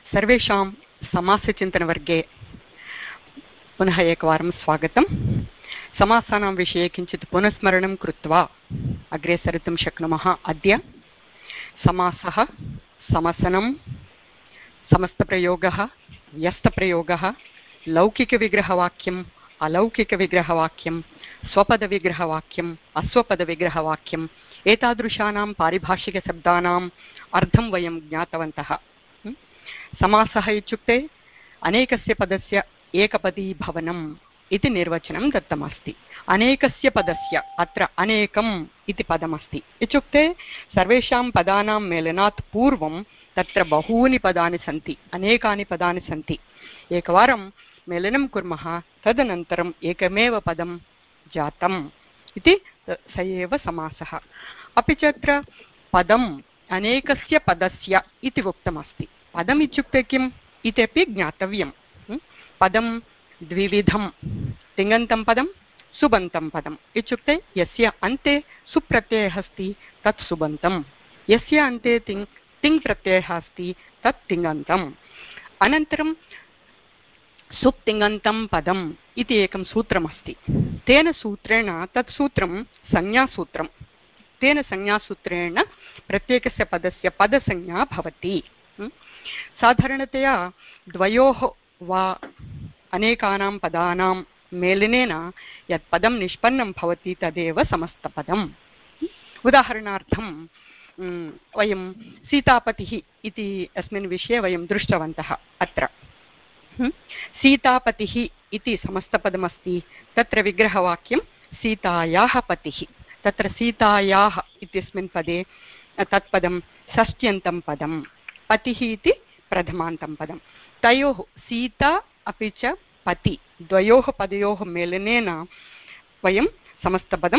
सर्वेषां समासचिन्तनवर्गे पुनः एकवारं स्वागतं। समासानां विषये किञ्चित् पुनस्मरणं कृत्वा अग्रे सरितुं शक्नुमः। अद्य समासः, समसनं, समस्तप्रयोगः, व्यस्तप्रयोगः, लौकिकविग्रहवाक्यम्, अलौकिकविग्रहवाक्यं, स्वपदविग्रहवाक्यम्, अस्वपदविग्रहवाक्यम् एतादृशानां पारिभाषिकशब्दानाम् अर्थं वयं ज्ञातवन्तः। समासः इत्युक्ते अनेकस्य पदस्य एकपदी भवनम् इति निर्वचनं दत्तमस्ति। अनेकस्य पदस्य, अत्र अनेकम् इति पदमस्ति इत्युक्ते सर्वेषां पदानां मेलनात् पूर्वं तत्र बहूनि पदानि सन्ति, अनेकानि पदानि सन्ति। एकवारं मेलनं कुर्मः, तदनन्तरम् एकमेव पदं जातम् इति स एव समासः। अपि च अत्र पदम् अनेकस्य पदस्य इति उक्तमस्ति। पदम् इत्युक्ते किम् इत्यपि ज्ञातव्यं। पदं द्विविधं, तिङन्तं पदं, सुबन्तं पदम् इत्युक्ते यस्य अन्ते सुप्रत्ययः अस्ति तत् सुबन्तं, यस्य अन्ते तिङ् प्रत्ययः अस्ति तत् तिङन्तम्। अनन्तरं सुप्तिङन्तं पदम् इति एकं सूत्रमस्ति। तेन सूत्रेण तत् सूत्रं संज्ञासूत्रं। तेन संज्ञासूत्रेण प्रत्येकस्य पदस्य पदसंज्ञा भवति। साधारणतया द्वयोः वा अनेकानां पदानां मेलनेन यत् पदं निष्पन्नं भवति तदेव समस्तपदम्। उदाहरणार्थं वयं सीतापतिः इति अस्मिन् विषये वयं दृष्टवन्तः। अत्र सीतापतिः इति समस्तपदमस्ति, तत्र विग्रहवाक्यं सीतायाः पतिः। तत्र सीतायाः इत्यस्मिन् पदे तत्पदं षष्ट्यन्तं पदं, पतिः इति प्रथमान्तं पदं। तयोः सीता अपि च पति द्वयोः पदयोः मेलनेन वयं समस्तपदं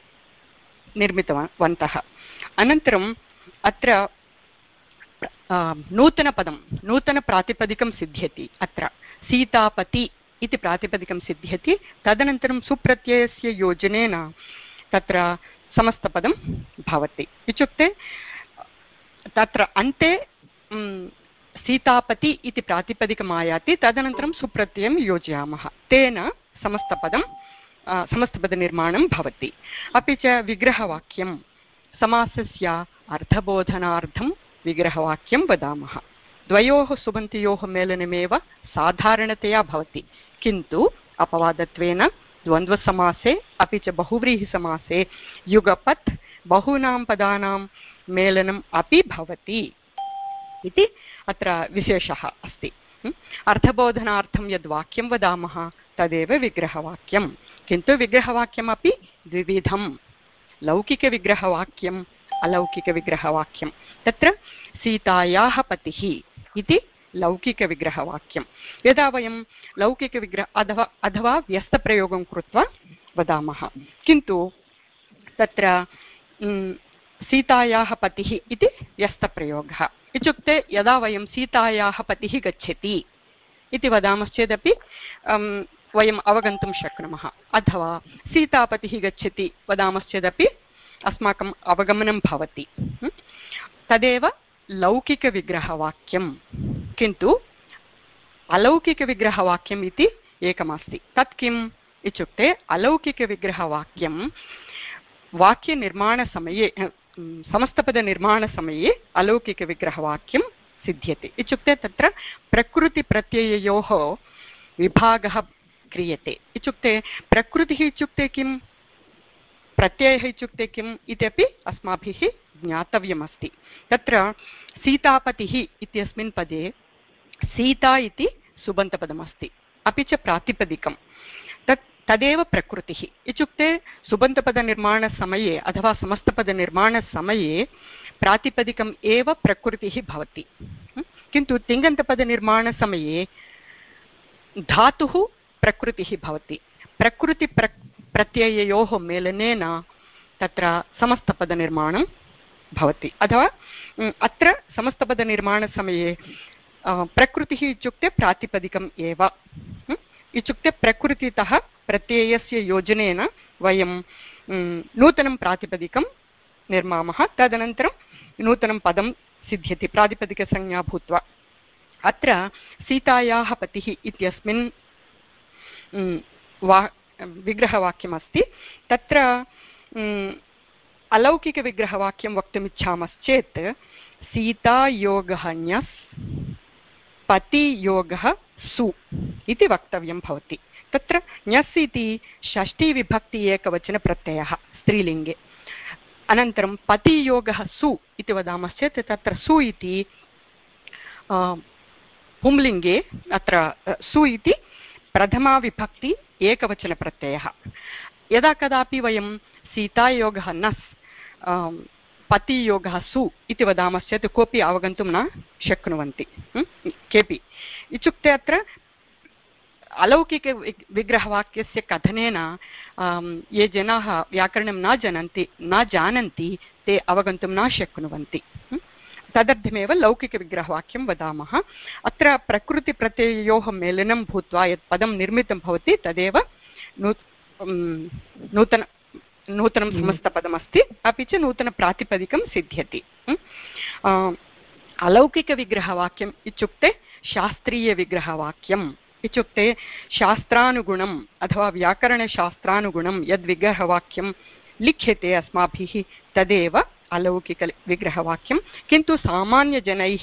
निर्मितवन्तः। अनन्तरम् अत्र नूतनपदं, नूतनप्रातिपदिकं सिद्ध्यति। अत्र सीतापति इति प्रातिपदिकं सिद्ध्यति। तदनन्तरं सुप्रत्ययस्य योजनेन तत्र समस्तपदं भवति। इत्युक्ते तत्र अन्ते सीतापति इति प्रातिपदिकम् आयाति, तदनन्तरं सुप्रत्ययं योजयामः, तेन समस्तपदनिर्माणं भवति। अपि च विग्रहवाक्यं, समासस्य अर्थबोधनार्थं विग्रहवाक्यं वदामः। द्वयोः सुबन्तयोः मेलनमेव साधारणतया भवति, किन्तु अपवादत्वेन द्वन्द्वसमासे अपि च बहुव्रीहिसमासे युगपत् बहूनां पदानां मेलनम् अपि भवति इति अत्र विशेषः अस्ति। अर्थबोधनार्थं यद् वाक्यं वदामः तदेव विग्रहवाक्यं, किन्तु विग्रहवाक्यमपि द्विविधं, लौकिकविग्रहवाक्यम्, अलौकिकविग्रहवाक्यं। तत्र सीतायाः पतिः इति लौकिकविग्रहवाक्यं। यदा वयं अथवा व्यस्तप्रयोगं कृत्वा वदामः, किन्तु तत्र सीतायाः पतिः इति व्यस्तप्रयोगः इत्युक्ते यदा वयं सीतायाः पतिः गच्छति इति वदामश्चेदपि वयम् अवगन्तुं शक्नुमः, अथवा सीतापतिः गच्छति वदामश्चेदपि अस्माकम् अवगमनं भवति। तदेव लौकिकविग्रहवाक्यं। किन्तु अलौकिकविग्रहवाक्यम् इति एकमस्ति। तत् किम् इत्युक्ते अलौकिकविग्रहवाक्यं वाक्यनिर्माणसमये, समस्तपदनिर्माणसमये अलौकिकविग्रहवाक्यं सिद्ध्यति। इत्युक्ते तत्र प्रकृतिप्रत्यययोः विभागः क्रियते। इत्युक्ते प्रकृतिः इत्युक्ते किम्, प्रत्ययः इत्युक्ते किम् इत्यपि अस्माभिः ज्ञातव्यमस्ति। तत्र सीतापतिः इत्यस्मिन् पदे सीता इति सुबन्तपदमस्ति, अपि च प्रातिपदिकं तदेव प्रकृतिः। इत्युक्ते सुबन्तपदनिर्माणसमये अथवा समस्तपदनिर्माणसमये प्रातिपदिकम् एव प्रकृतिः भवति, किन्तु तिङन्तपदनिर्माणसमये धातुः प्रकृतिः भवति। प्रकृतिप्रत्यययोः मेलनेन तत्र समस्तपदनिर्माणं भवति। अथवा अत्र समस्तपदनिर्माणसमये प्रकृतिः इत्युक्ते प्रातिपदिकम् एव। इत्युक्ते प्रकृतितः प्रत्ययस्य योजनेन वयं नूतनं प्रातिपदिकं निर्मामः, तदनन्तरं नूतनं पदं सिद्ध्यति प्रातिपदिकसंज्ञा भूत्वा। अत्र सीतायाः पतिः इत्यस्मिन् विग्रहवाक्यमस्ति। तत्र अलौकिकविग्रहवाक्यं वक्तुमिच्छामश्चेत् सीतायोगः न्यस् पतियोगः सु इति वक्तव्यं भवति। तत्र न्यस् इति षष्ठीविभक्ति एकवचनप्रत्ययः स्त्रीलिङ्गे। अनन्तरं पतियोगः सु इति वदामश्चेत् तत्र सु इति पुंलिङ्गे, अत्र सु इति प्रथमाविभक्ति एकवचनप्रत्ययः। यदा कदापि वयं सीतायोगः नस् पतियोगः सु इति वदामश्चेत् कोऽपि अवगन्तुं न शक्नुवन्ति केऽपि। इत्युक्ते अत्र अलौकिकविग्रहवाक्यस्य कथनेन ये जनाः व्याकरणं न जानन्ति ते अवगन्तुं न शक्नुवन्ति। तदर्थमेव लौकिकविग्रहवाक्यं वदामः। अत्र प्रकृतिप्रत्यययोः मेलनं भूत्वा यत् पदं निर्मितं भवति तदेव नूतनं समस्तपदमस्ति, अपि च नूतनप्रातिपदिकं सिद्ध्यति। अलौकिकविग्रहवाक्यम् इत्युक्ते शास्त्रीयविग्रहवाक्यम् इत्युक्ते शास्त्रानुगुणम् अथवा व्याकरणशास्त्रानुगुणं यद्विग्रहवाक्यं लिख्यते अस्माभिः तदेव अलौकिकविग्रहवाक्यं। किन्तु सामान्यजनैः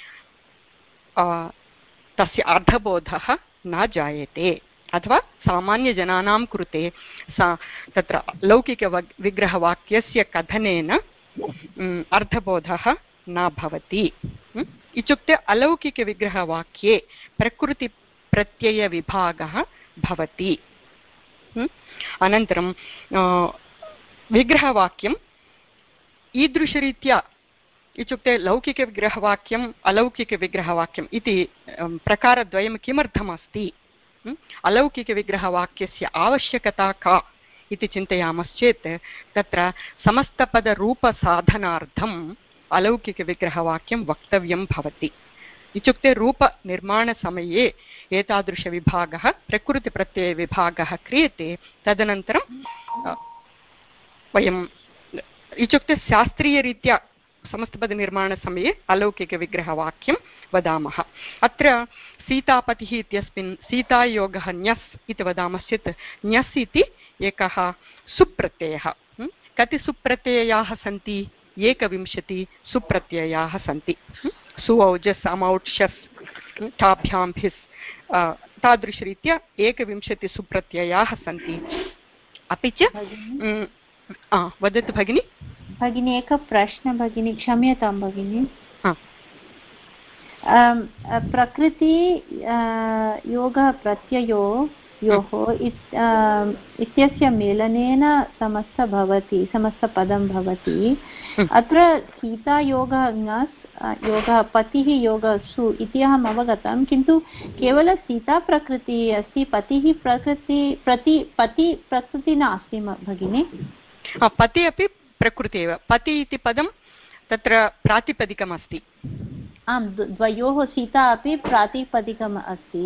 तस्य अर्थबोधः न जायते, अथवा सामान्यजनानां कृते तत्र लौकिकविग्रहवाक्यस्य कथनेन अर्थबोधः न भवति। इत्युक्ते अलौकिकविग्रहवाक्ये प्रकृतिप्रत्ययविभागः भवति। अनन्तरं विग्रहवाक्यम् ईदृशरीत्या इत्युक्ते लौकिकविग्रहवाक्यम् अलौकिकविग्रहवाक्यम् इति प्रकारद्वयं किमर्थमस्ति, अलौकिकविग्रहवाक्यस्य आवश्यकता का इति चिन्तयामश्चेत् तत्र समस्तपदरूपसाधनार्थम् अलौकिकविग्रहवाक्यं वक्तव्यं भवति। इत्युक्ते रूपनिर्माणसमये एतादृशविभागः प्रकृतिप्रत्ययविभागः क्रियते। तदनन्तरं वयम् इत्युक्ते शास्त्रीयरीत्या समस्तपदनिर्माणसमये अलौकिकविग्रहवाक्यं वदामः। अत्र सीतापतिः इत्यस्मिन् सीतायोगः न्यस् इति वदामश्चेत् न्यस् इति एकः सुप्रत्ययः। कति सुप्रत्ययाः सन्ति? 21 सुप्रत्ययाः सन्ति। सुऔजस् अमौक्षस् ताभ्यां भिस् तादृशरीत्या 21 सुप्रत्ययाः सन्ति। अपि च वदतु भगिनि। भगिनी एकः प्रश्नः भगिनी, क्षम्यतां भगिनी। प्रकृति योगः प्रत्ययोः इत्यस्य मेलनेन समस्तपदं भवति। अत्र सीतायोगः ङस् योगः पतिः योगः सु इति अहम् अवगतं, किन्तु केवलं सीता प्रकृतिः अस्ति, पतिः प्रकृति नास्ति भगिनी। पति अपि प्रकृति एव। पति इति पदं तत्र प्रातिपदिकमस्ति। आम्, द्वयोः सीता अपि प्रातिपदिकम् अस्ति।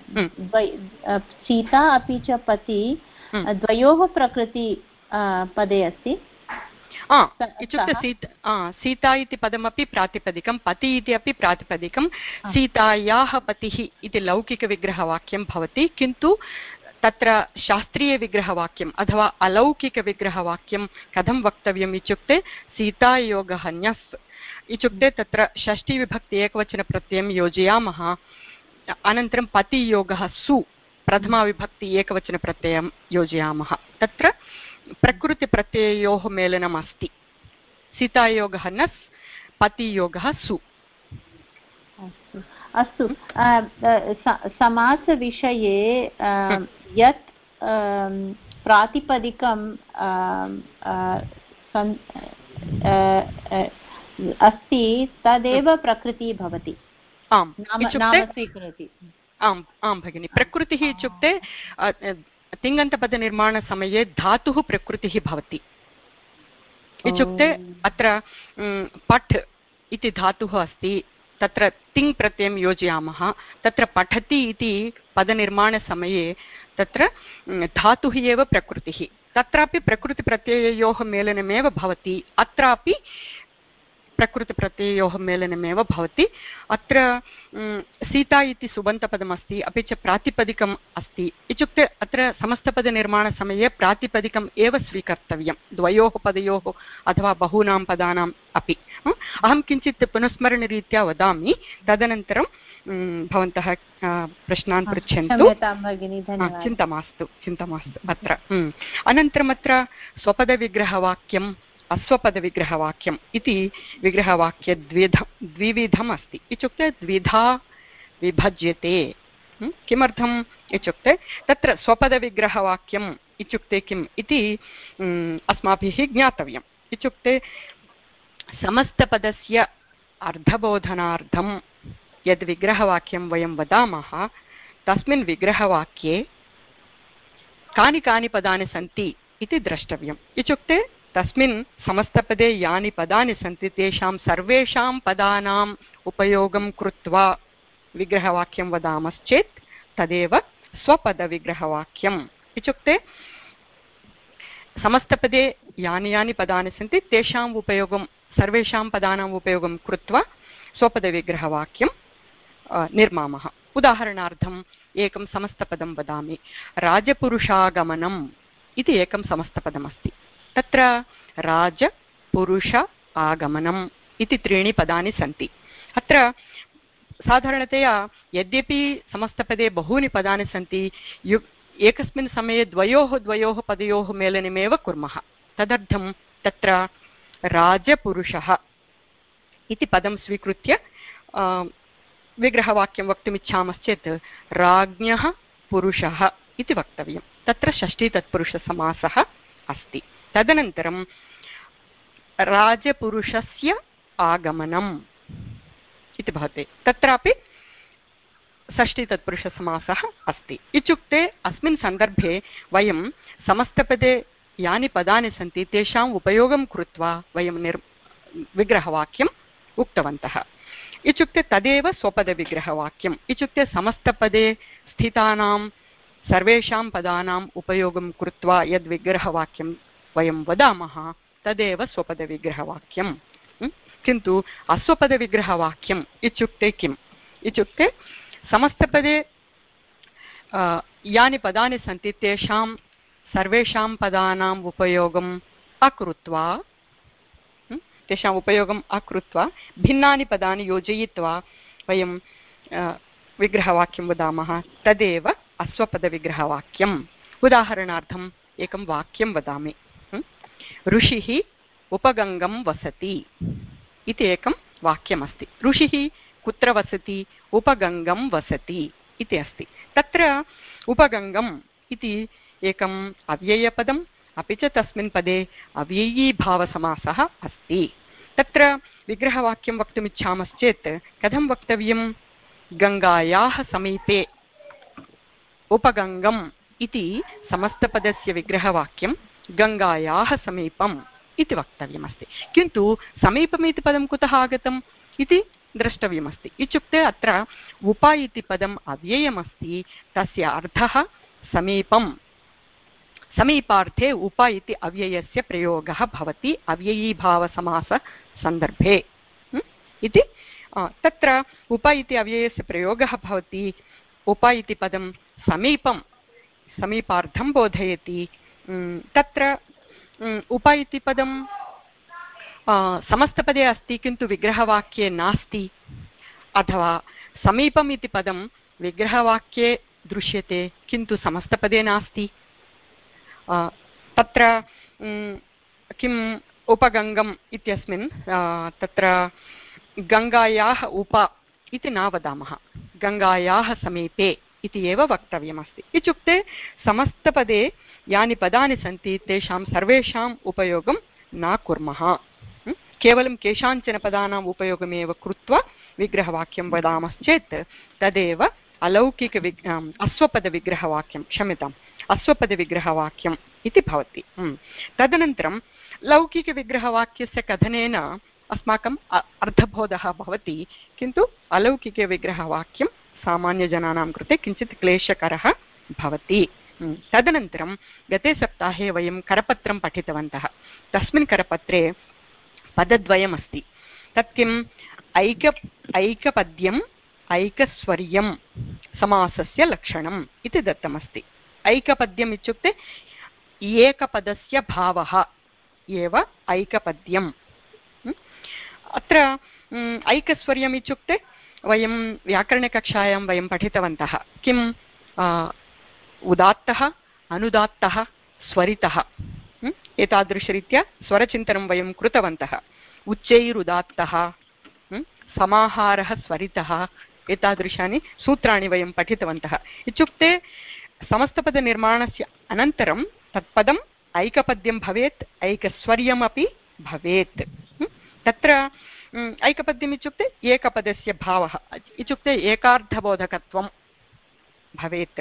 सीता अपि च पति द्वयोः प्रकृति पदे अस्ति। इत्युक्ते सीता इति पदमपि प्रातिपदिकं, पति इति अपि प्रातिपदिकं। सीतायाः पतिः इति लौकिकविग्रहवाक्यं भवति, किन्तु तत्र शास्त्रीयविग्रहवाक्यम् अथवा अलौकिकविग्रहवाक्यं कथं वक्तव्यम् इत्युक्ते सीतायोगः न्यस् इत्युक्ते तत्र षष्ठीविभक्ति एकवचनप्रत्ययं योजयामः। अनन्तरं पतियोगः सु प्रथमाविभक्ति एकवचनप्रत्ययं योजयामः। तत्र प्रकृतिप्रत्यययोः मेलनम् अस्ति। सीतायोगः नस् पतियोगः सु। अस्तु, समासविषये यत् प्रातिपदिकं अस्ति तदेव प्रकृतिः भवति। आम्, स्वीकरोति। आम् आम् भगिनि। प्रकृतिः इत्युक्ते तिङन्तपदनिर्माणसमये धातुः प्रकृतिः भवति। इत्युक्ते अत्र पठ् इति धातुः अस्ति, तत्र तिङ् प्रत्ययं योजयामः। तत्र पठति इति पदनिर्माणसमये तत्र धातुः एव प्रकृतिः। तत्रापि प्रकृतिप्रत्यययोः मेलनमेव भवति। अत्रापि प्रकृतिप्रत्ययोः मेलनमेव भवति। अत्र सीता इति सुबन्तपदमस्ति, अपि च प्रातिपदिकम् अस्ति। इत्युक्ते अत्र समस्तपदनिर्माणसमये प्रातिपदिकम् एव स्वीकर्तव्यं, द्वयोः पदयोः अथवा बहूनां पदानाम् अपि। अहं किञ्चित् पुनस्मरणरीत्या वदामि, तदनन्तरं भवन्तः प्रश्नान् पृच्छन्तु। चिन्ता मास्तु अत्र। अनन्तरम् अत्र स्वपदविग्रहवाक्यम् अस्वपदविग्रहवाक्यम् इति विग्रहवाक्यद्विविधम् अस्ति। इत्युक्ते द्विधा विभज्यते। किमर्थम् इत्युक्ते तत्र स्वपदविग्रहवाक्यम् इत्युक्ते किम् इति अस्माभिः ज्ञातव्यम्। इत्युक्ते समस्तपदस्य अर्थबोधनार्थं यद् विग्रहवाक्यं वयं वदामः, तस्मिन् विग्रहवाक्ये कानि कानि पदानि सन्ति इति द्रष्टव्यम्। इत्युक्ते तस्मिन् समस्तपदे यानि पदानि सन्ति तेषां सर्वेषां पदानाम् उपयोगं कृत्वा विग्रहवाक्यं वदामश्चेत् तदेव स्वपदविग्रहवाक्यम्। इत्युक्ते समस्तपदे यानि यानि पदानि सन्ति तेषाम् उपयोगं, सर्वेषां पदानाम् उपयोगं कृत्वा स्वपदविग्रहवाक्यं निर्मामः। उदाहरणार्थम् एकं समस्तपदं वदामि। राजपुरुषागमनम् इति एकं समस्तपदमस्ति। तत्र राज पुरुष आगमनम् इति त्रीणि पदानि सन्ति। अत्र साधारणतया यद्यपि समस्तपदे बहूनि पदानि सन्ति, एकस्मिन् समये द्वयोः पदयोः मेलनमेव कुर्मः। तदर्थं तत्र राजपुरुषः इति पदं स्वीकृत्य विग्रहवाक्यं वक्तुमिच्छामश्चेत् राज्ञः पुरुषः इति वक्तव्यं। तत्र षष्ठीतत्पुरुषसमासः अस्ति। तदनन्तरं राजपुरुषस्य आगमनम् इति भवति, तत्रापि षष्ठीतत्पुरुषसमासः अस्ति। इत्युक्ते अस्मिन् सन्दर्भे वयं समस्तपदे यानि पदानि सन्ति तेषाम् उपयोगं कृत्वा वयं विग्रहवाक्यम् उक्तवन्तः। इत्युक्ते तदेव स्वपदविग्रहवाक्यम्। इत्युक्ते समस्तपदे स्थितानां सर्वेषां पदानाम् उपयोगं कृत्वा यद् विग्रहवाक्यं वयं वदामः तदेव स्वपदविग्रहवाक्यम्। किन्तु अस्वपदविग्रहवाक्यम् इत्युक्ते किम् इत्युक्ते समस्तपदे यानि पदानि सन्ति तेषां सर्वेषां पदानाम् उपयोगम् अकृत्वा भिन्नानि पदानि योजयित्वा वयं विग्रहवाक्यं वदामः, तदेव अस्वपदविग्रहवाक्यम्। उदाहरणार्थम् एकं वाक्यं वदामि। ऋषिः उपगङ्गं वसति इति एकं वाक्यमस्ति। ऋषिः कुत्र वसति? उपगङ्गं वसति इति अस्ति। तत्र उपगङ्गम् इति एकम् अव्ययपदम्, अपि च तस्मिन् पदे अव्ययीभावसमासः अस्ति। तत्र विग्रहवाक्यं वक्तुमिच्छामश्चेत् कथं वक्तव्यं? गङ्गायाः समीपे उपगङ्गम् इति समस्तपदस्य विग्रहवाक्यं गङ्गायाः समीपम् इति वक्तव्यमस्ति। किन्तु समीपम् इति पदं कुतः आगतम् इति द्रष्टव्यमस्ति। इत्युक्ते अत्र उप इति पदम् अव्ययमस्ति, तस्य अर्थः समीपम्। समीपार्थे उप इति अव्ययस्य प्रयोगः भवति अव्ययीभावसमाससन्दर्भे इति। तत्र उप इति अव्ययस्य प्रयोगः भवति। उप इति पदं समीपं, समीपार्थं बोधयति। तत्र उप इति पदं समस्तपदे अस्ति किन्तु विग्रहवाक्ये नास्ति, अथवा समीपम् इति पदं विग्रहवाक्ये दृश्यते किन्तु समस्तपदे नास्ति। तत्र किम् उपगङ्गम् इत्यस्मिन् तत्र गङ्गायाः उप इति न वदामः, गङ्गायाः समीपे इति एव वक्तव्यमस्ति। इत्युक्ते समस्तपदे यानि पदानि सन्ति तेषां सर्वेषाम् उपयोगं न कुर्मः, केवलं केषाञ्चन पदानाम् उपयोगमेव कृत्वा विग्रहवाक्यं वदामश्चेत् तदेव अस्वपदविग्रहवाक्यं, क्षम्यताम्, अस्वपदविग्रहवाक्यम् इति भवति। तदनन्तरं लौकिकविग्रहवाक्यस्य कथनेन अस्माकम् अर्थबोधः भवति, किन्तु अलौकिकविग्रहवाक्यं सामान्यजनानां कृते किञ्चित् क्लेशकरः भवति। तदनन्तरं गते सप्ताहे वयं करपत्रं पठितवन्तः। तस्मिन् करपत्रे पदद्वयमस्ति। तत् किम् ऐकपद्यम् ऐकस्वर्यं समासस्य लक्षणम् इति दत्तमस्ति। ऐकपद्यम् इत्युक्ते एकपदस्य भावः एव ऐकपद्यम्। अत्र ऐकस्वर्यम् इत्युक्ते वयं व्याकरणकक्षायां वयं पठितवन्तः किम् उदात्तः अनुदात्तः स्वरितः एतादृशरीत्या स्वरचिन्तनं वयं कृतवन्तः। उच्चैरुदात्तः समाहारः स्वरितः एतादृशानि सूत्राणि वयं पठितवन्तः। इत्युक्ते समस्तपदनिर्माणस्य अनन्तरं तत्पदम् ऐकपद्यं भवेत् ऐकस्वर्यमपि भवेत्। तत्र ऐकपद्यम् इत्युक्ते एकपदस्य भावः इत्युक्ते एकार्थबोधकत्वं भवेत्।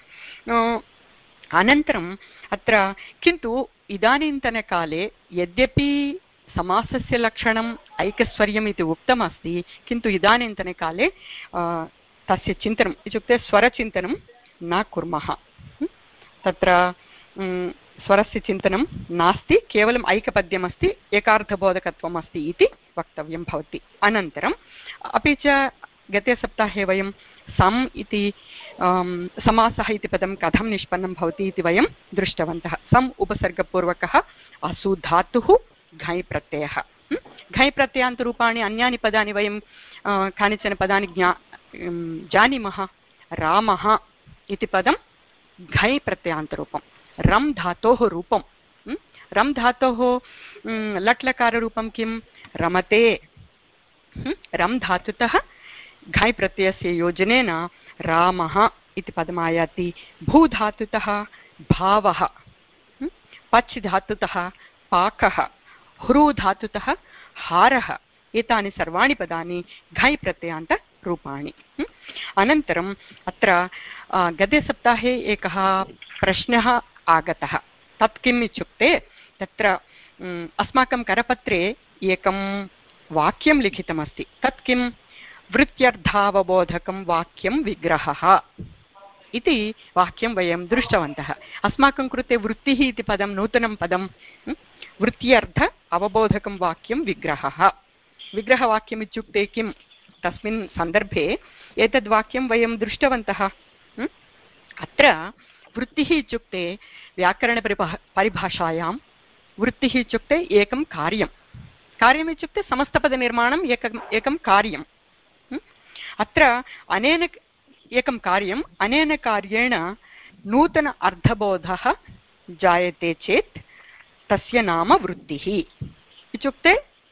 अनन्तरम् अत्र किन्तु इदानीन्तनकाले यद्यपि समासस्य लक्षणम् ऐकस्वर्यम् इति उक्तमस्ति किन्तु इदानीन्तनकाले तस्य चिन्तनम् इत्युक्ते स्वरचिन्तनं न कुर्मः। तत्र स्वरस्य चिन्तनं नास्ति, केवलम् ऐकपद्यमस्ति, एकार्थबोधकत्वम् अस्ति इति वक्तव्यं भवति। अनन्तरम् अपि च गते सप्ताहे वयं सम् इति समासः इति पदं कथं निष्पन्नं भवति इति वयं दृष्टवन्तः। सम् उपसर्गपूर्वकः असु धातुः घञ् प्रत्ययः। घञ् प्रत्ययान्तरूपाणि अन्यानि पदानि वयं कानिचन पदानि जानीमः। रामः इति पदं घञ् प्रत्ययान्तरूपं, रम् धातोः रूपं। रम् धातोः लट्लकाररूपं किं रमते। रम् धातुतः घञ् प्रत्ययस्य योजनेन रामः इति पदमायाति। भूधातुतः भावः, पच् धातुतः पाकः, ह्रू धातुतः हारः एतानि सर्वाणि पदानि घञ् प्रत्ययान्तरूपाणि। अनन्तरम् अत्र गते सप्ताहे एकः प्रश्नः आगतः। तत् किम् इत्युक्ते तत्र अस्माकं करपत्रे एकं वाक्यं लिखितमस्ति। तत् किं वृत्त्यर्थावबोधकं वाक्यं विग्रहः इति वाक्यं वयं दृष्टवन्तः। अस्माकं कृते वृत्तिः इति पदं नूतनं पदं। वृत्त्यर्थ अवबोधकं वाक्यं विग्रहः। विग्रहवाक्यम् इत्युक्ते किं तस्मिन् सन्दर्भे एतद्वाक्यं वयं दृष्टवन्तः। अत्र वृत्तिः इत्युक्ते व्याकरणपरिभाषायां वृत्तिः इत्युक्ते एकं कार्यं। कार्यम् इत्युक्ते समस्तपदनिर्माणम् एकं कार्यम्। अत्र अनेन एकं कार्यम्, अनेन कार्येण नूतन अर्थबोधः जायते चेत् तस्य नाम वृत्तिः। इत्युक्ते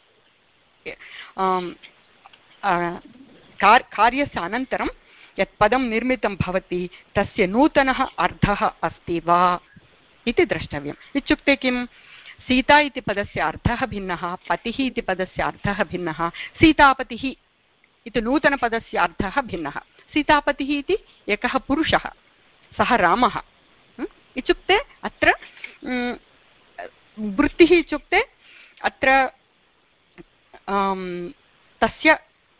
कार्यस्य अनन्तरं यत् पदं निर्मितं भवति तस्य नूतनः अर्थः अस्ति वा इति द्रष्टव्यम्। इत्युक्ते किं सीता इति पदस्य अर्थः भिन्नः, पतिः इति पदस्य अर्थः भिन्नः, सीतापतिः इति नूतनपदस्य अर्थः भिन्नः। सीतापतिः इति एकः पुरुषः, सः रामः। इत्युक्ते अत्र वृत्तिः इत्युक्ते अत्र तस्य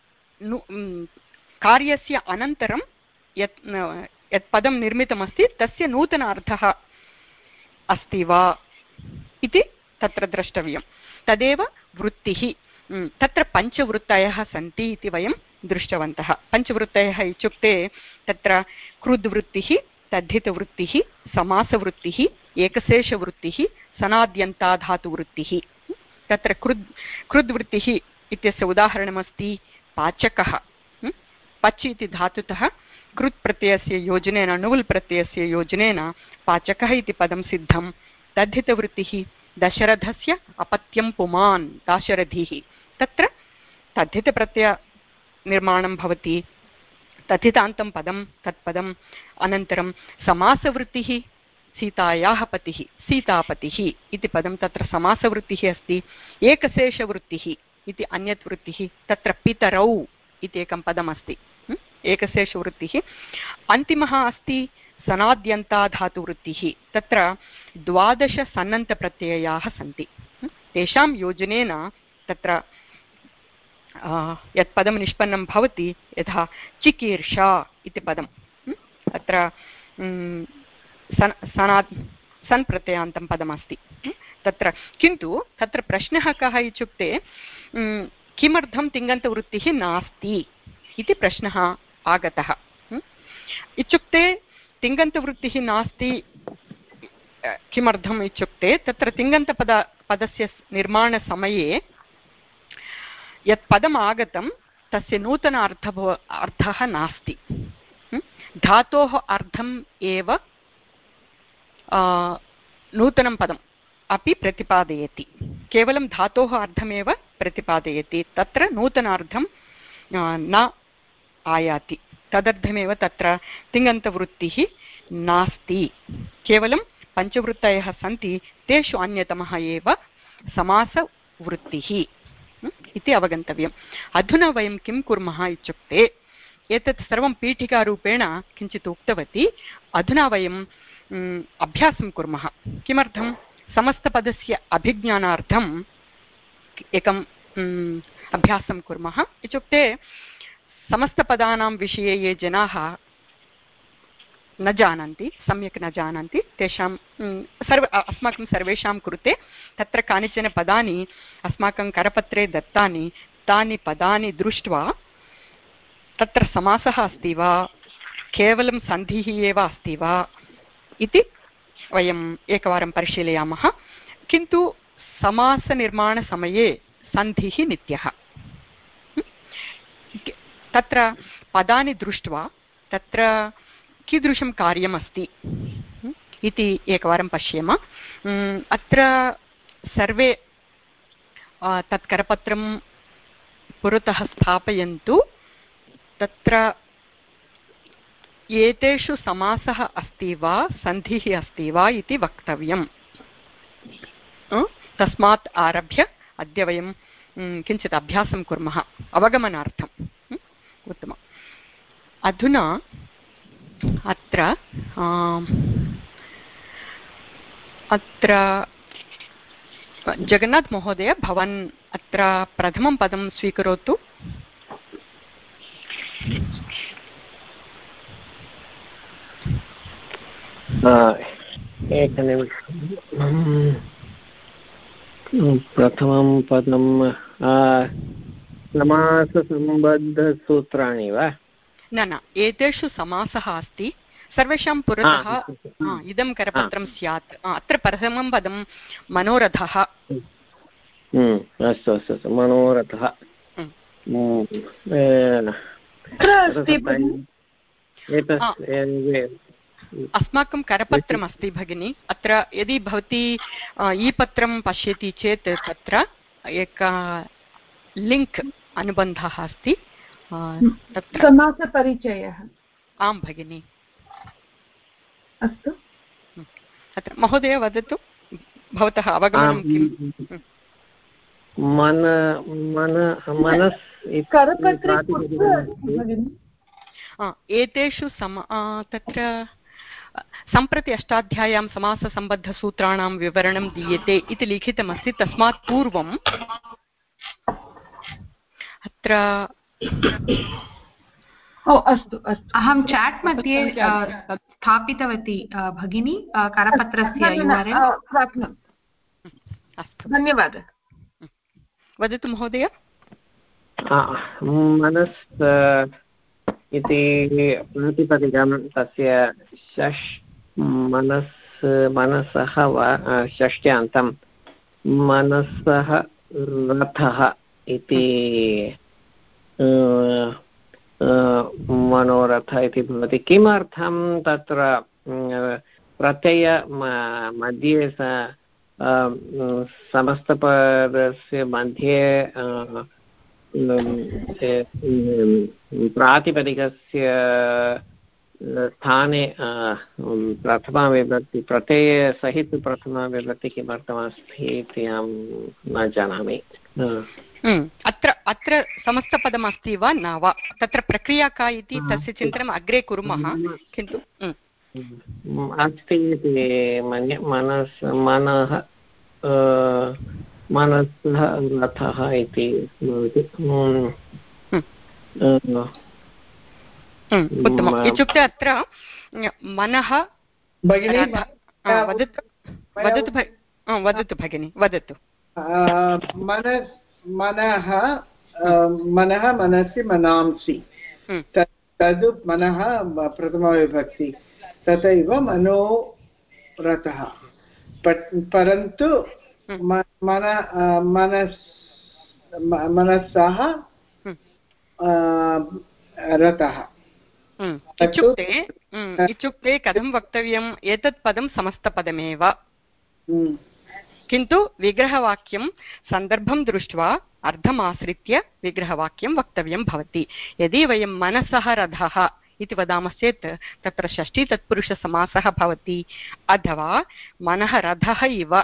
कार्यस्य अनन्तरं यत् पदं निर्मितमस्ति तस्य नूतन अर्थः अस्ति वा इति तत्र द्रष्टव्यं। तदेव वृत्तिः। तत्र पञ्चवृत्तयः सन्ति इति वयं दृष्टवन्तः। पञ्चवृत्तयः इत्युक्ते तत्र कृद्वृत्तिः, तद्धितवृत्तिः, समासवृत्तिः, एकशेषवृत्तिः, सनाद्यन्ताधातुवृत्तिः। तत्र कृद्वृत्तिः इत्यस्य उदाहरणमस्ति पाचकः। पच् इति धातुतः कृत् प्रत्ययस्य योजनेन, णुवुल् प्रत्ययस्य योजनेन पाचकः इति पदं सिद्धं। तद्धितवृत्तिः दशरथस्य अपत्यं पुमान् दाशरथिः। तत्र तद्धितप्रत्ययनिर्माणं भवति, तद्धितान्तं पदं तत्पदम्। अनन्तरं समासवृत्तिः सीतायाः पतिः सीतापतिः इति पदं, तत्र समासवृत्तिः अस्ति। एकशेषवृत्तिः इति अन्यत् वृत्तिः, तत्र पितरौ इति एकं पदमस्ति। एकशेषवृत्तिः। अन्तिमः अस्ति सनाद्यन्ताधातुवृत्तिः। तत्र 12 सन्नन्तप्रत्ययाः सन्ति। तेषां योजनेन तत्र यत् पदं निष्पन्नं भवति, यथा चिकीर्षा इति पदम्, अत्र सन् प्रत्ययान्तं पदमस्ति। तत्र किन्तु तत्र प्रश्नः कः इत्युक्ते किमर्थं तिङन्तवृत्तिः नास्ति इति प्रश्नः आगतः। इत्युक्ते तिङन्तवृत्तिः नास्ति किमर्थम् इत्युक्ते तत्र पदस्य निर्माणसमये यत् पदम् आगतं तस्य नूतन अर्थः नास्ति। धातोः अर्थम् एव नूतनं पदम् अपि प्रतिपादयति, केवलं धातोः अर्थमेव प्रतिपादयति, तत्र नूतनार्थं न आयाति। तदर्थमेव तत्र तिङन्तवृत्तिः नास्ति, केवलं पञ्चवृत्तयः सन्ति, तेषु अन्यतमः एव समासवृत्तिः इति अवगन्तव्यम्। अधुना वयं किं कुर्मः इत्युक्ते एतत् सर्वं पीठिकारूपेण किञ्चित् उक्तवती, अधुना वयम् अभ्यासं कुर्मः। किमर्थं? समस्तपदस्य अभिज्ञानार्थम् एकम् अभ्यासं कुर्मः। इत्युक्ते समस्तपदानां विषये ये जनाः न जानन्ति, सम्यक् न जानन्ति, तेषां अस्माकं सर्वेषां कृते तत्र कानिचन पदानि अस्माकं करपत्रे दत्तानि, तानि पदानि दृष्ट्वा तत्र समासः अस्ति वा, केवलं सन्धिः एव अस्ति वा इति वयम् एकवारं परिशीलयामः। किन्तु समासनिर्माणसमये सन्धिः नित्यः। तत्र पदानि दृष्ट्वा तत्र कीदृशं कार्यमस्ति इति एकवारं पश्येम। अत्र सर्वे तत् करपत्रं पुरतः स्थापयन्तु। तत्र एतेषु समासः अस्ति वा, सन्धिः अस्ति वा इति वक्तव्यम्। तस्मात् आरभ्य अद्य वयं किञ्चित् अभ्यासं कुर्मः अवगमनार्थम्। उत्तमम्। अधुना अत्र जगन्नाथ महोदय, भवान् अत्र प्रथमं पदं स्वीकरोतु। प्रथमं पदं समाससम्बद्धसूत्राणि वा? न, एतेषु समासः अस्ति, सर्वेषां पुरतः इदं करपत्रं स्यात्। अत्र प्रथमं पदं मनोरथः। अस्तु अस्तु अस्तु, मनोरथः। अस्माकं करपत्रमस्ति भगिनी। अत्र यदि भवती ई पत्रं पश्यति चेत् तत्र एक लिङ्क् अनुबन्धः अस्ति, तत्र समासपरिचयः। आं भगिनी। अस्तु, अत्र महोदय वदतु, भवतः अवगमनं किम्? एतेषु तत्र सम्प्रति अष्टाध्याय्यां समाससम्बद्धसूत्राणां विवरणं दीयते इति लिखितमस्ति। तस्मात् पूर्वम् अत्र अस्तु अस्तु, अहं चाट् मध्ये स्थापितवती भगिनी करपत्रस्य URL। अस्तु, धन्यवादः। वदतु महोदय। मनस् इति प्रातिपदिकं तस्य मनसः वा षष्ट्यान्तं मनसः रथः इति मनोरथ इति भवति। किमर्थं तत्र प्रत्यय मध्ये समस्तपदस्य मध्ये प्रातिपदिकस्य स्थाने प्रथमा विभक्ति प्रत्ययसहित प्रथमा विभक्ति किमर्थमस्ति इति अहं न जानामि। अत्र समस्तपदमस्ति वा न वा, तत्र प्रक्रिया का इति तस्य चिन्तनम् अग्रे कुर्मः। किन्तु अस्ति इति मन्ये। मनसः रथः इति भवति। उत्तमम्। इत्युक्ते अत्र मनः वदतु भगिनि, वदतु। मनः मनः मनसि मनांसि तद् मनः प्रथमाविभक्ति तथैव मनोरथः परन्तु मनसः रथः इत्युक्ते कथं वक्तव्यम् एतत् पदं समस्तपदमेव किन्तु विग्रहवाक्यं सन्दर्भं दृष्ट्वा अर्थमाश्रित्य विग्रहवाक्यं वक्तव्यं भवति यदि वयं मनसः रथः इति वदामश्चेत् तत्र षष्ठी तत्पुरुषसमासः भवति अथवा मनः रथः इव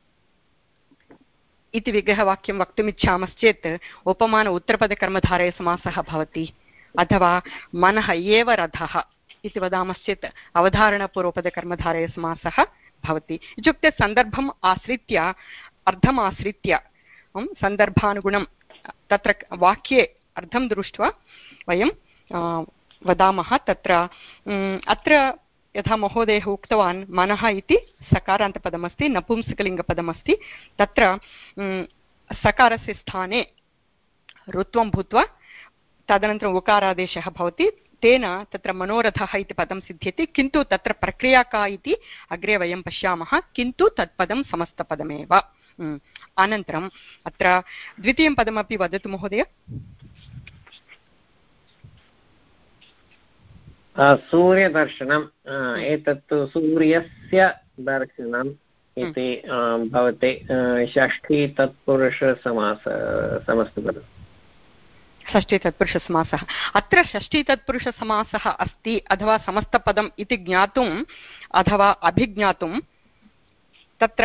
इति विग्रहवाक्यं वक्तुमिच्छामश्चेत् उपमान उत्तरपदकर्मधारयसमासः भवति अथवा मनः एव रथः इति वदामश्चेत् अवधारणपूर्वपदकर्मधारयसमासः भवति इत्युक्ते सन्दर्भम् आश्रित्य अर्थम् आश्रित्य सन्दर्भानुगुणं तत्र वाक्ये अर्थं दृष्ट्वा वयं वदामः तत्र अत्र यथा महोदयः उक्तवान् मनः इति सकारान्तपदमस्ति नपुंसकलिङ्गपदमस्ति तत्र सकारस्य स्थाने ऋत्वं भूत्वा तदनन्तरम् उकारादेशः भवति तेन तत्र मनोरथः इति पदं सिद्ध्यति किन्तु तत्र प्रक्रिया का इति अग्रे वयं पश्यामः किन्तु तत्पदं समस्तपदमेव अनन्तरम् अत्र द्वितीयं पदमपि वदतु महोदय सूर्यदर्शनम् एतत्तु सूर्यस्य दर्शनम् इति भवति षष्ठी तत्पुरुषसमास समस्तपदम् षष्ठी तत्पुरुषसमासः अत्र षष्ठी तत्पुरुषसमासः अस्ति अथवा समस्तपदम् इति ज्ञातुम् अथवा अभिज्ञातुं तत्र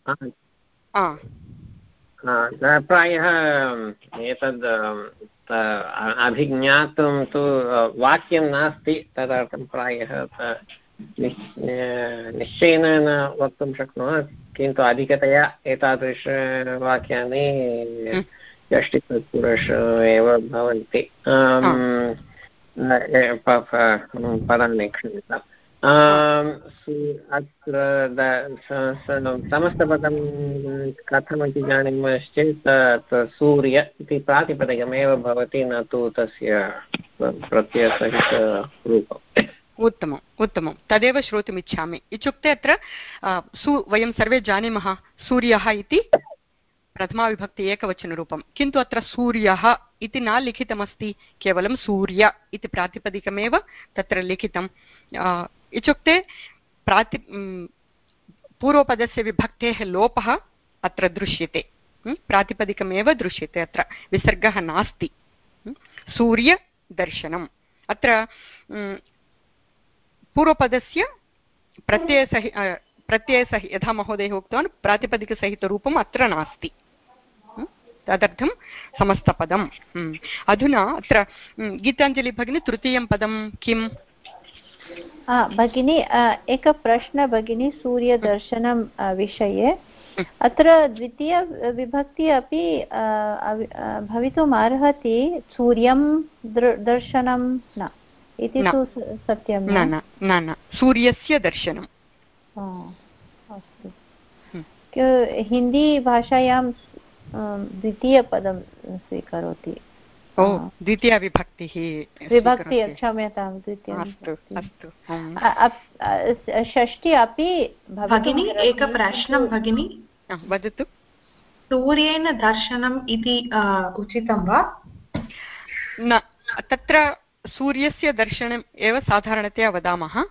प्रायः एतद् अभिज्ञातुं तु वाक्यं नास्ति तदर्थं प्रायः निश्चयेन न वक्तुं शक्नुमः किन्तु अधिकतया एतादृशवाक्यानि षष्टितत्पुरुष एव भवन्ति पदानि क्षम्यताम् अत्र समस्तपदं कथमिति जानीमश्चेत् सूर्य इति प्रातिपदिकमेव भवति न तु तस्य प्रत्ययसहितरूपम् उत्तमम् उत्तमं तदेव श्रोतुमिच्छामि इत्युक्ते अत्र वयं सर्वे जानीमः सूर्यः इति प्रथमाविभक्ति एकवचनरूपं किन्तु अत्र सूर्यः इति न लिखितमस्ति केवलं सूर्य इति प्रातिपदिकमेव तत्र लिखितम् इत्युक्ते पूर्वपदस्य विभक्तेः लोपः अत्र दृश्यते प्रातिपदिकमेव दृश्यते अत्र विसर्गः नास्ति सूर्यदर्शनम् अत्र पूर्वपदस्य प्रत्ययसहि यथा महोदयः उक्तवान् प्रातिपदिकसहितरूपम् अत्र नास्ति तदर्थं समस्तपदम् अधुना अत्र गीताञ्जलि भगिनी तृतीयं पदं किम् भगिनी एकः प्रश्नः भगिनी सूर्यदर्शनं विषये अत्र द्वितीयविभक्ति अपि भवितुम् अर्हति सूर्यं दर्शनं न इति तु सत्यं न न न सूर्यस्य दर्शनम् अस्तु हिन्दीभाषायां द्वितीयपदं स्वीकरोति द्वितीयविभक्तिः क्षम्यतां अस्तु षष्ठी अपि भगिनी एकः प्रश्नः भगिनी वदतु सूर्येण दर्शनम् इति उचितं वा न तत्र सूर्यस्य दर्शनम् एव साधारणतया वदामः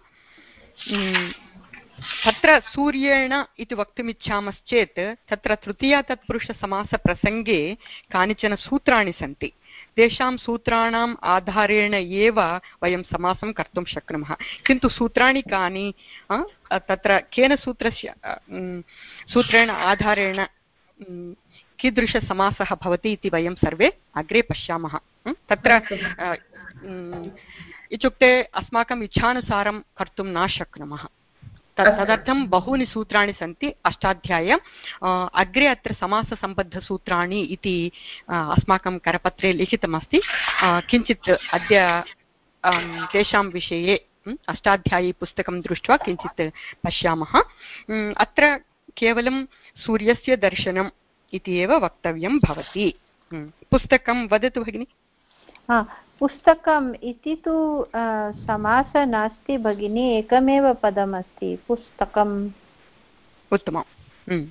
तत्र सूर्येण इति वक्तुमिच्छामश्चेत् तत्र तृतीया तत्पुरुषसमासप्रसङ्गे कानिचन सूत्राणि सन्ति तेषां सूत्राणाम् आधारेण एव वयं समासं कर्तुं शक्नुमः किन्तु सूत्राणि कानि तत्र केन सूत्रेण आधारेण कीदृशसमासः भवति इति वयं सर्वे अग्रे पश्यामः तत्र इत्युक्ते अस्माकम् इच्छानुसारं कर्तुं न शक्नुमः तदर्थं बहूनि सूत्राणि सन्ति अष्टाध्याय्यां अग्रे अत्र समाससम्बद्धसूत्राणि इति अस्माकं करपत्रे लिखितमस्ति किञ्चित् अद्य तेषां विषये अष्टाध्यायी पुस्तकं दृष्ट्वा किञ्चित् पश्यामः अत्र केवलं सूर्यस्य दर्शनम् इति एव वक्तव्यं भवति पुस्तकं वदतु भगिनि। पुस्तकम् इति तु समासः नास्ति भगिनि, एकमेव पदमस्ति पुस्तकम्। उत्तमम्।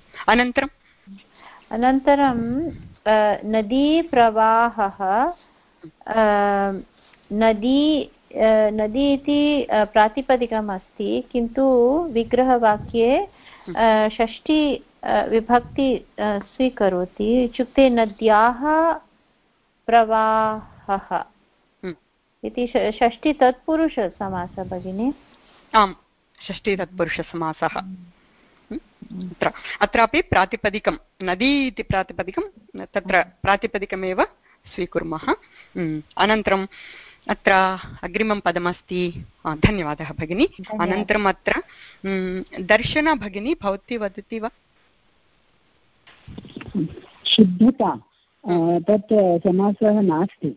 अनन्तरं नदीप्रवाहः, नदी इति प्रातिपदिकम् अस्ति, किन्तु विग्रहवाक्ये षष्ठी विभक्ति स्वीकरोति, इत्युक्ते नद्याः प्रवाहः इति षष्ठी तत्पुरुषसमासः भगिनि। आम्, षष्ठी तत्पुरुषसमासः। अत्रापि प्रातिपदिकं नदी इति प्रातिपदिकं, तत्र प्रातिपदिकमेव स्वीकुर्मः। अनन्तरम् अत्र अग्रिमं पदमस्ति, धन्यवादः भगिनि। अनन्तरम् अत्र दर्शना भगिनी, भवती वदति वा? शुद्धता, तत् समासः नास्ति,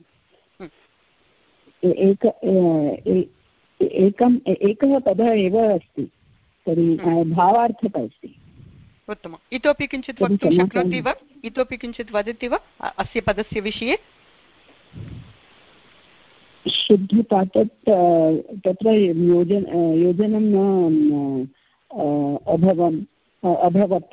एकः पदः एव अस्ति, तर्हि भावार्थकः अस्ति। उत्तमम्। इतोपि किञ्चित् वक्तुं शक्नोति वा? इतोपि किञ्चित् वदति वा अस्य पदस्य विषये? शुद्धता, तत्र योजनं न अभवत्,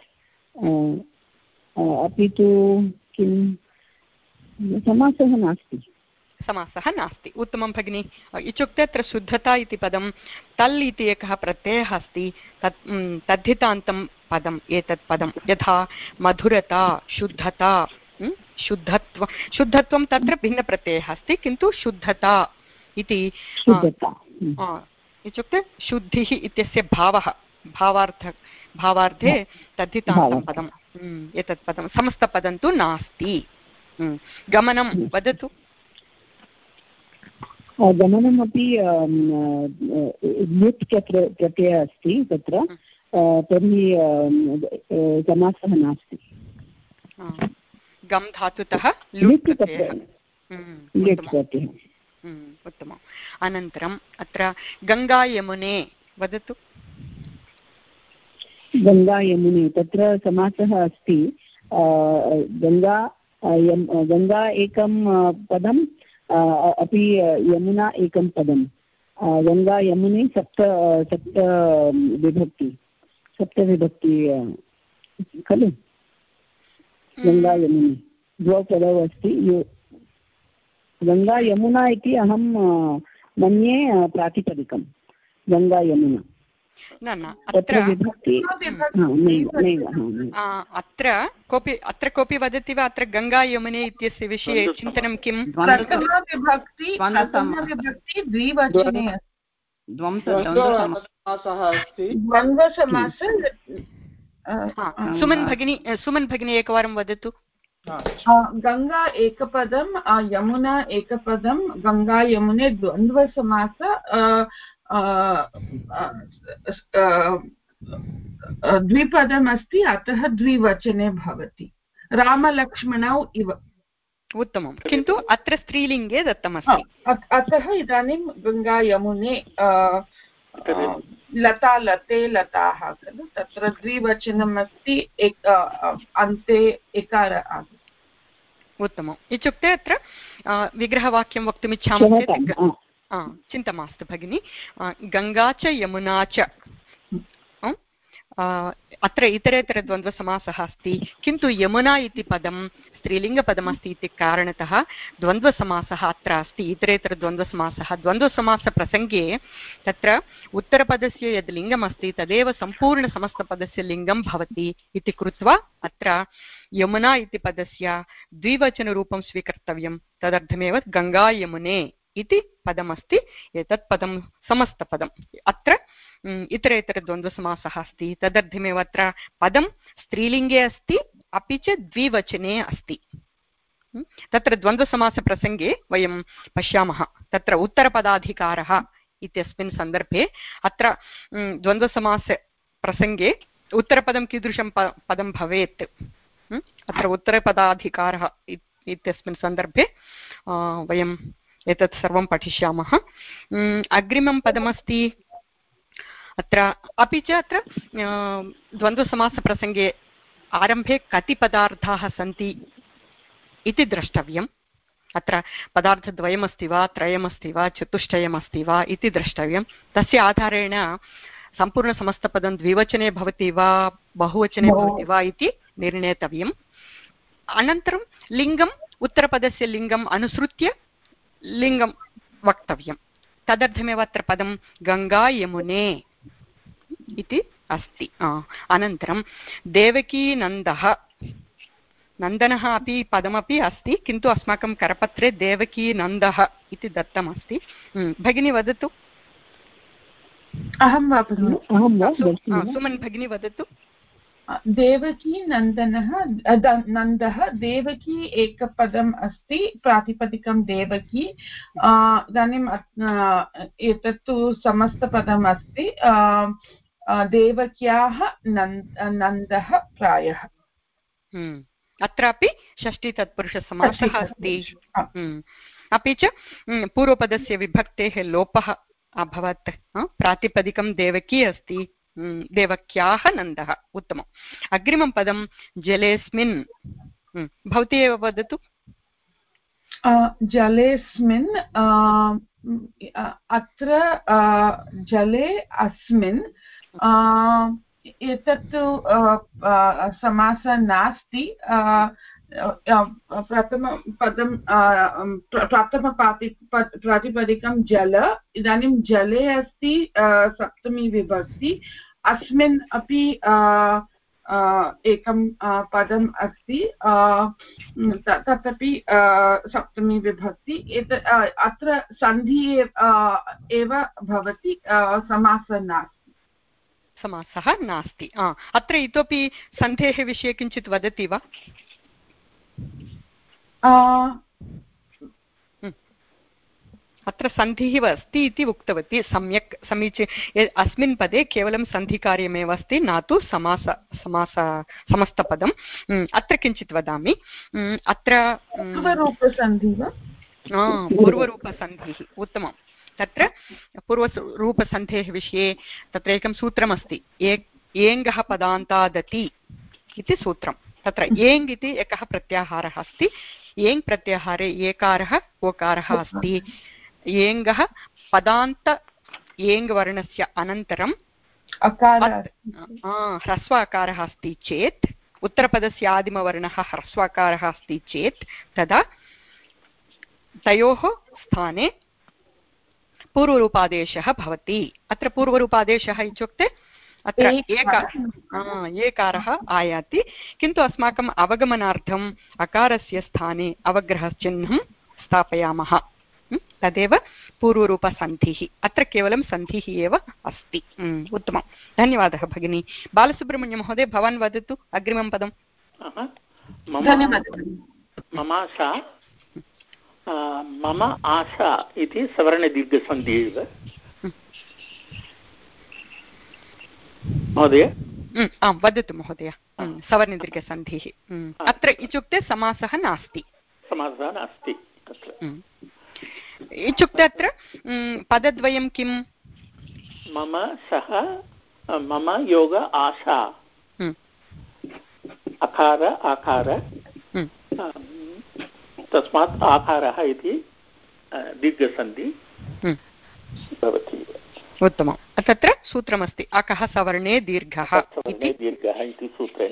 अपि तु किं समासः नास्ति। समासः नास्ति। उत्तमं भगिनि। इत्युक्ते अत्र शुद्धता इति पदं, तल् इति एकः प्रत्ययः अस्ति, तद्धितान्तं पदम् एतत् पदं, यथा मधुरता, शुद्धता, शुद्धत्वं तत्र भिन्नप्रत्ययः अस्ति, किन्तु शुद्धता इति इत्युक्ते शुद्धिः इत्यस्य भावः, भावार्थे तद्धितान्तं पदम् एतत् पदं, समस्तपदं तु नास्ति। गमनं वदतु। गमनमपि ल्युट् प्रत्ययः अस्ति तत्र, तर्हि समासः नास्ति। गम् धातुतः लुट् प्रत्ययः। उत्तमम्। अनन्तरम् अत्र गङ्गा यमुने वदतु। गङ्गा यमुने, तत्र समासः अस्ति। गङ्गा एकं पदं, अपि यमुना एकं पदं। गङ्गा यमुने सप्तविभक्ति खलु। गङ्गा यमुने द्वौ पदौ अस्ति। गङ्गा यमुना इति अहं मन्ये प्रातिपदिकं, गङ्गा यमुना। अत्र कोऽपि वदति वा अत्र गङ्गा यमुने इत्यस्य विषये चिन्तनं किम्? सुमन् भगिनी एकवारं वदतु। गङ्गा एकपदं, यमुना एकपदं, गङ्गा यमुने द्वन्द्वसमास, द्विपदम् अस्ति, अतः द्विवचने भवति, रामलक्ष्मणौ इव। उत्तमं, किन्तु अत्र स्त्रीलिङ्गे दत्तमस्ति, अतः इदानीं गङ्गा यमुने लता लते लताः खलु, तत्र द्विवचनम् अस्ति, अन्ते एकार। उत्तमम्। इत्युक्ते अत्र विग्रहवाक्यं वक्तुमिच्छामः चेत् चिन्ता मास्तु भगिनि। गङ्गा च यमुना च, अत्र इतरेतरद्वन्द्वसमासः अस्ति, किन्तु यमुना इति पदं स्त्रीलिङ्गपदमस्ति इति कारणतः द्वन्द्वसमासः अत्र अस्ति, इतरेतरद्वन्द्वसमासः। द्वन्द्वसमासप्रसङ्गे तत्र उत्तरपदस्य यद् लिङ्गमस्ति तदेव सम्पूर्णसमस्तपदस्य लिङ्गं भवति इति कृत्वा अत्र यमुना इति पदस्य द्विवचनरूपं स्वीकर्तव्यं, तदर्थमेव गङ्गा यमुने इति पदमस्ति। एतत् पदं समस्तपदम्, अत्र इतरेतरद्वन्द्वसमासः अस्ति, तदर्थमेव अत्र पदं स्त्रीलिङ्गे अस्ति, अपि च द्विवचने अस्ति। तत्र द्वन्द्वसमासप्रसङ्गे वयं पश्यामः, तत्र उत्तरपदाधिकारः इत्यस्मिन् सन्दर्भे अत्र द्वन्द्वसमासप्रसङ्गे उत्तरपदं कीदृशं पदं भवेत्, अत्र उत्तरपदाधिकारः इत्यस्मिन् सन्दर्भे वयं एतत् सर्वं पठिष्यामः। अग्रिमं पदमस्ति अत्र, अपि च अत्र द्वन्द्वसमासप्रसङ्गे आरम्भे कति पदार्थाः सन्ति इति द्रष्टव्यम् अत्र पदार्थद्वयमस्ति वा त्रयमस्ति वा चतुष्टयमस्ति वा इति द्रष्टव्यं तस्य आधारेण सम्पूर्णसमस्तपदं द्विवचने भवति वा बहुवचने भवति वा इति निर्णेतव्यम् अनन्तरं लिङ्गम् उत्तरपदस्य लिङ्गम् अनुसृत्य लिङ्गं वक्तव्यं तदर्थमेव अत्र पदं गङ्गा यमुने इति अस्ति अनन्तरं देवकीनन्दः नन्दनः अपि पदमपि अस्ति किन्तु अस्माकं करपत्रे देवकीनन्दः इति दत्तमस्ति भगिनी वदतु अहं वा सुमन् भगिनी वदतु देवकी नन्दनः नन्दः देवकी एकपदम् अस्ति प्रातिपदिकं देवकी इदानीम् एतत्तु समस्तपदम् अस्ति देवक्याः नन्दः प्रायः अत्रापि षष्ठी तत्पुरुषसमासः अस्ति अपि च पूर्वपदस्य विभक्तेः लोपः अभवत् प्रातिपदिकं देवकी अस्ति देवक्याः नन्दः उत्तमम् अग्रिमं पदं जलेऽस्मिन् भवती एव वदतु जलेऽस्मिन् अत्र जले अस्मिन् एतत्तु समासः नास्ति प्रथमपदं प्रातिपदिकं जल इदानीं जले अस्ति सप्तमी विभक्ति अस्मिन् अपि एकं पदम् अस्ति तदपि सप्तमी विभक्ति अत्र सन्धिः एव भवति समासः नास्ति अत्र इतोपि सन्धेः विषये किञ्चित् वदति वा अत्र सन्धिः अस्ति इति उक्तवती सम्यक् समीचीनं अस्मिन् पदे केवलं सन्धिकार्यमेव अस्ति न तु समस्तपदम् अत्र किञ्चित् वदामि अत्र पूर्वरूपसन्धिः उत्तमं तत्र पूर्वरूपसन्धेः विषये तत्र एकं सूत्रमस्ति एङ्गः पदान्तादति इति सूत्रं तत्र एङ् इति एकः प्रत्याहारः अस्ति एङ् प्रत्याहारे एकारः ओकारः अस्ति एङ्गः पदान्त एङ् वर्णस्य अनन्तरं ह्रस्वाकारः अस्ति चेत् उत्तरपदस्य आदिमवर्णः ह्रस्वाकारः अस्ति चेत् तदा तयोः स्थाने पूर्वरूपादेशः भवति अत्र पूर्वरूपादेशः इत्युक्ते अत्र एकारः आयाति किन्तु अस्माकम् अवगमनार्थम् अकारस्य स्थाने अवग्रहचिह्नं स्थापयामः तदेव पूर्वरूपसन्धिः अत्र केवलं सन्धिः एव अस्ति उत्तमं धन्यवादः भगिनी बालसुब्रह्मण्यमहोदय भवान् वदतु अग्रिमं पदं मम आशा इति सवर्णदीर्घसन्धिः एव महोदय वदतु महोदय सवर्णदीर्घसन्धिः अत्र इत्युक्ते समासः नास्ति इत्युक्ते अत्र पदद्वयं किं मम सह मम योग आशा अकार आकार तस्मात् आकारः इति दीर्घसन्धि भवति उत्तमं तत्र सूत्रमस्ति अकः सवर्णे दीर्घः इति सूत्रेण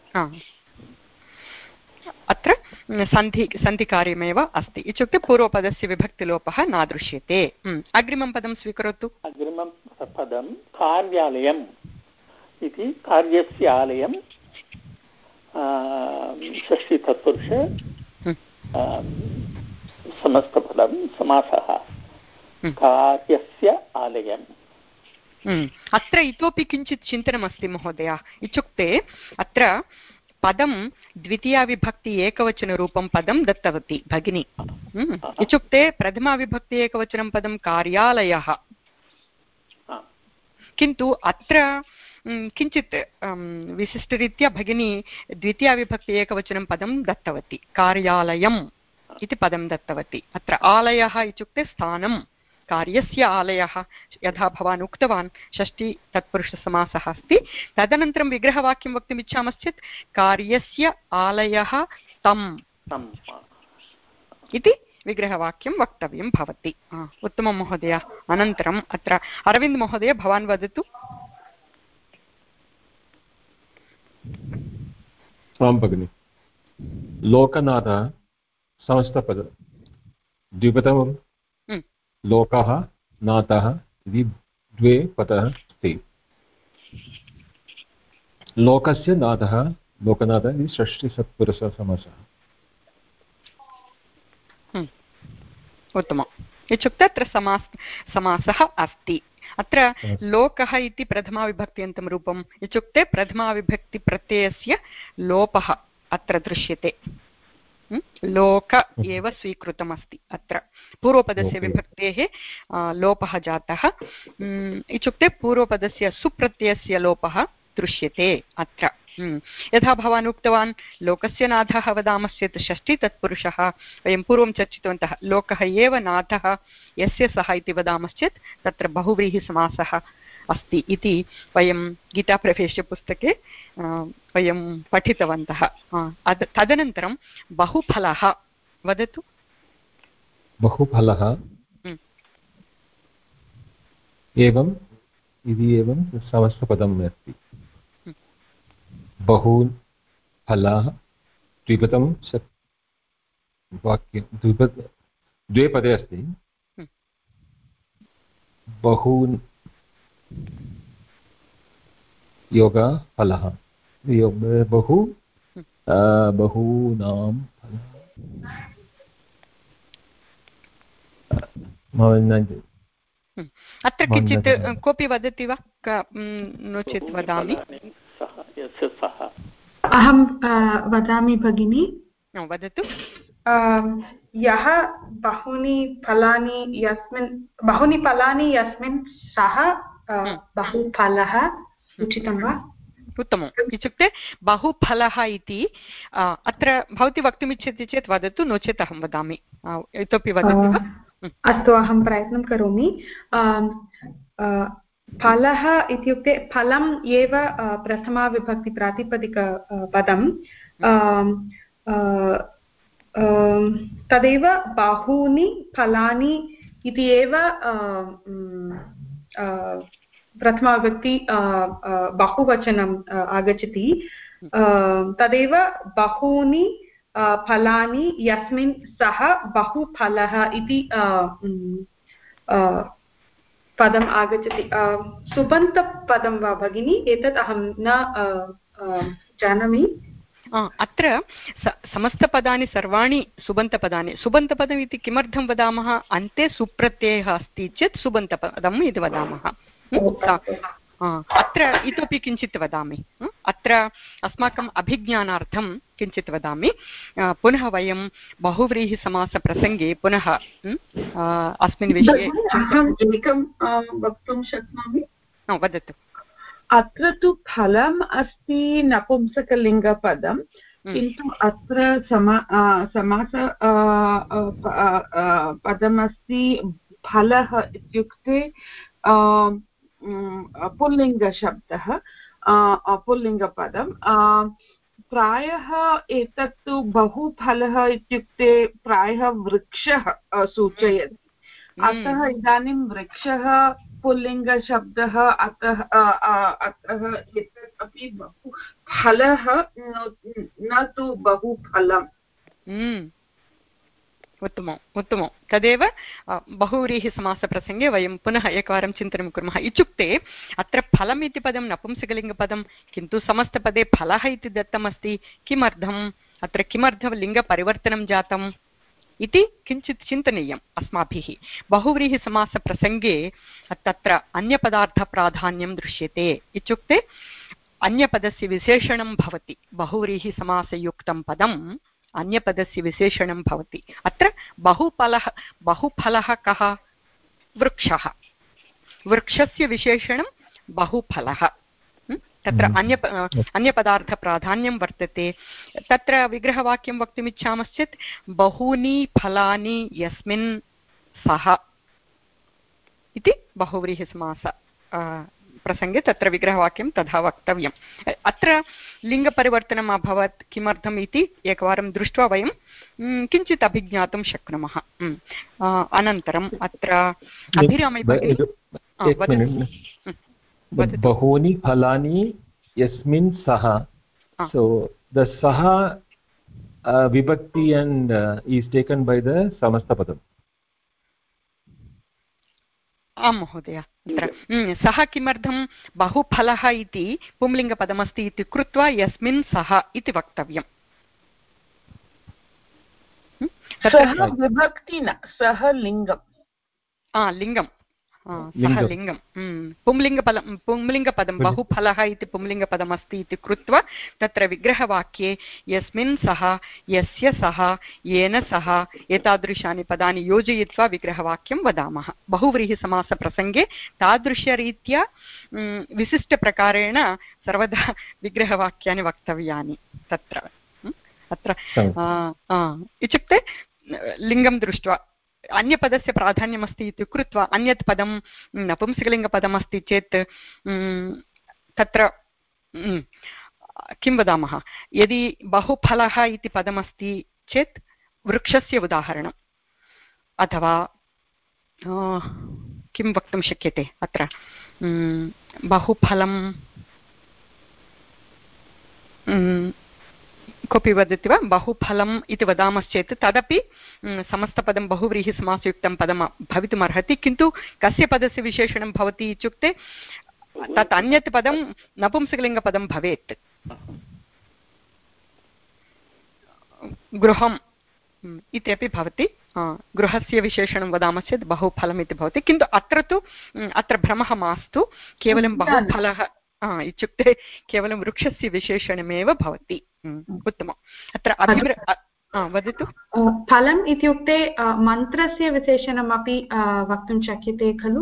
अत्र सन्धिकार्यमेव अस्ति इत्युक्ते पूर्वपदस्य विभक्तिलोपः न दृश्यते अग्रिमं पदं स्वीकरोतु अग्रिमं पदं कार्यालयम् इति कार्यस्य आलयं षष्ठी तत्पुरुष समस्तपदं समासः कार्यस्य आलयम् अत्र इतोपि किञ्चित् चिन्तनमस्ति महोदय इत्युक्ते अत्र पदं द्वितीयाविभक्ति एकवचनरूपं पदं दत्तवती भगिनी इत्युक्ते प्रथमाविभक्ति एकवचनं पदं कार्यालयः किन्तु अत्र किञ्चित् विशिष्टरीत्या भगिनी द्वितीयाविभक्ति एकवचनं पदं दत्तवती कार्यालयम् इति पदं दत्तवती अत्र आलयः इत्युक्ते स्थानं कार्यस्य आलयः यथा भवान् उक्तवान् षष्ठी तत्पुरुषसमासः अस्ति तदनन्तरं विग्रहवाक्यं वक्तुम् इच्छामश्चेत् कार्यस्य आलयः तं इति विग्रहवाक्यं वक्तव्यं भवति। उत्तमं महोदय। अनन्तरम् अत्र अरविन्द महोदय भवान् वदतु। आं भगिनि। लोकनाथः समस्तपद द्विपदं लोकः नाथः इति द्वे पदः अस्ति। लोकस्य नाथः लोकनाथः इति षष्ठीसत्पुरुषसमासः। उत्तमम्। इत्युक्ते अत्र समासः अस्ति। अत्र लोकः इति प्रथमाविभक्त्यन्तं रूपम् इत्युक्ते प्रथमाविभक्तिप्रत्ययस्य लोपः अत्र दृश्यते। लोक एव स्वीकृतमस्ति। अत्र पूर्वपदस्य विभक्तेः लोपः जातः इत्युक्ते पूर्वपदस्य सुप्रत्ययस्य लोपः दृश्यते अत्र। यथा भवान् उक्तवान् लोकस्य नाथः वदामश्चेत् षष्ठी तत्पुरुषः, वयं पूर्वं चर्चितवन्तः लोकः एव नाथः यस्य सः इति वदामश्चेत् तत्र बहुव्रीहिसमासः अस्ति इति वयं गीताप्रवेशपुस्तके वयं पठितवन्तः। तदनन्तरं बहुफलः वदतु। बहुफलः एवम् इति एवं समस्तपदम् अस्ति। बहून् फलाः द्विपदं वाक्यं द्वे पदे अस्ति। बहून् योगः फलः बहु बहूनां अत्र किञ्चित् कोऽपि वदति वा? नो चेत् वदामि। अहं वदामि भगिनी। वदतु। यः बहूनि फलानि यस्मिन् सः बहुफलः उचितं वा? उत्तमम्। इत्युक्ते बहुफलः इति अत्र भवती वक्तुमिच्छति चेत् वदतु, नो चेत् अहं वदामि। इतोपि वदति वा? अस्तु, अहं प्रयत्नं करोमि। फलः इत्युक्ते फलम् एव प्रथमाविभक्तिप्रातिपदिकपदं। तदेव बहूनि फलानि इति एव प्रथमाविभक्ति बहुवचनम् आगच्छति। तदेव बहूनि फलानि यस्मिन् सः बहुफलः इति पदम् आगच्छति। सुबन्तपदं वा भगिनी? एतत् अहं न जानामि। अत्र समस्तपदानि सर्वाणि सुबन्तपदानि। सुबन्तपदम् इति किमर्थं वदामः? अन्ते सुप्रत्ययः अस्ति चेत् सुबन्तपदम् इति वदामः। अत्र इतोपि किञ्चित् वदामि। अत्र अस्माकम् अभिज्ञानार्थं किञ्चित् वदामि। पुनः वयं बहुव्रीहिसमासप्रसङ्गे पुनः अस्मिन् विषये अहम् एकं वक्तुं शक्नोमि? वदतु। अत्र तु फलम् अस्ति नपुंसकलिङ्गपदं, किन्तु अत्र समास पदमस्ति फलः इत्युक्ते पुल्लिङ्गशब्दः, पुल्लिङ्गपदं। प्रायः एतत्तु बहुफलः इत्युक्ते प्रायः वृक्षः सूचयति। अतः इदानीं वृक्षः पुल्लिङ्गशब्दः, अतः एतत् अपि बहु फलः न तु बहुफलम्। उत्तमम् उत्तमं। तदेव बहुव्रीहिसमासप्रसङ्गे वयं पुनः एकवारं चिन्तनं कुर्मः। इत्युक्ते अत्र फलम् इति पदं नपुंसकलिङ्गपदं, किन्तु समस्तपदे फलः इति दत्तमस्ति। किमर्थम्? अत्र किमर्थं लिङ्गपरिवर्तनं जातम् इति किञ्चित् चिन्तनीयम् अस्माभिः। बहुव्रीहिसमासप्रसङ्गे तत्र अन्यपदार्थप्राधान्यं दृश्यते। इत्युक्ते अन्यपदस्य विशेषणं भवति। बहुव्रीहिसमासयुक्तं पदम् अन्यपदस्य विशेषणं भवति। अत्र बहुफलः कः? वृक्षः। वृक्षस्य विशेषणं बहुफलः। तत्र अन्यपदार्थप्राधान्यं वर्तते। तत्र विग्रहवाक्यं वक्तुमिच्छामश्चेत् बहूनि फलानि यस्मिन् सः इति बहुव्रीहिसमास समासप्रसङ्गे तत्र विग्रहवाक्यं तथा वक्तव्यम् अत्र लिङ्गपरिवर्तनम् अभवत् किमर्थम् इति एकवारं दृष्ट्वा वयं किञ्चित् अभिज्ञातुं शक्नुमः अनन्तरम् अत्र अभिरामी बहूनि फलानि यस्मिन् सः so the saha vibhakti and is taken by the samasthapadam आं महोदय अत्र सः किमर्थं बहुफलः इति पुंलिङ्गपदमस्ति इति कृत्वा यस्मिन् सः इति वक्तव्यम् विभक्ति न सः लिङ्गं लिङ्गं सः लिङ्गं पुंलिङ्गपदं बहुफलः इति पुंलिङ्गपदमस्ति इति कृत्वा तत्र विग्रहवाक्ये यस्मिन् सः यस्य सः येन सः एतादृशानि पदानि योजयित्वा विग्रहवाक्यं वदामः बहुव्रीहिसमासप्रसङ्गे तादृशरीत्या विशिष्टप्रकारेण सर्वदा विग्रहवाक्यानि वक्तव्यानि तत्र अत्र इत्युक्ते लिङ्गं दृष्ट्वा अन्यपदस्य प्राधान्यमस्ति इति कृत्वा अन्यत् पदं नपुंसकलिङ्गपदमस्ति चेत् तत्र किं वदामः यदि बहुफलः इति पदमस्ति चेत् वृक्षस्य उदाहरणम् अथवा किं वक्तुं शक्यते अत्र बहुफलं कोऽपि वदति वा बहुफलम् इति वदामश्चेत् तदपि समस्तपदं बहुव्रीहिसमासयुक्तं पदं भवितुमर्हति किन्तु कस्य पदस्य विशेषणं भवति इत्युक्ते तत् अन्यत् पदं नपुंसकलिङ्गपदं भवेत् गृहम् इत्यपि भवति गृहस्य विशेषणं वदामः चेत् बहुफलम् इति भवति किन्तु अत्र तु अत्र भ्रमः मास्तु केवलं बहुफलः इत्युक्ते केवलं वृक्षस्य विशेषणमेव भवति उत्तमम् अत्र वदतु फलम् इत्युक्ते मन्त्रस्य विशेषणमपि वक्तुं शक्यते खलु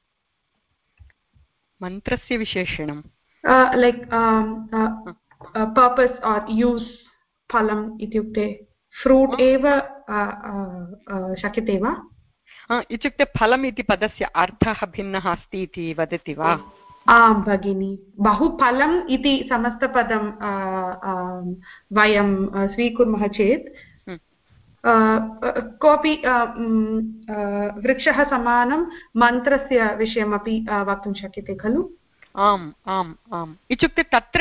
मन्त्रस्य विशेषणं लैक् पर्पस् आर् यूस् फलम् इत्युक्ते फ्रूट् एव शक्यते वा इत्युक्ते फलम् इति पदस्य अर्थः भिन्नः अस्ति इति वदति वा आं भगिनि बहुफलम् इति समस्तपदं वयं स्वीकुर्मः चेत् कोऽपि वृक्षः समानं मन्त्रस्य विषयमपि वक्तुं शक्यते खलु आम् आम् आम् इत्युक्ते तत्र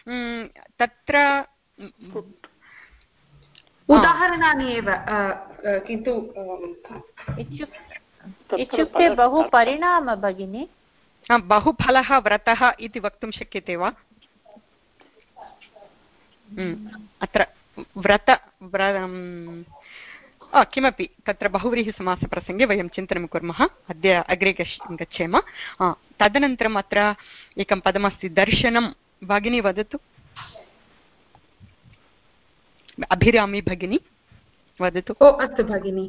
उदाहरणानि एव किन्तु इत्युक्ते बहु परिणाम भगिनि बहुफलः व्रतः इति वक्तुं शक्यते वा अत्र व्रत किमपि तत्र बहुव्रीहिसमासप्रसङ्गे वयं चिन्तनं कुर्मः अद्य अग्रे गच्छेम तदनन्तरम् अत्र एकं पदमस्ति दर्शनं भगिनी वदतु अभिरामी भगिनी वदतु अस्तु भगिनि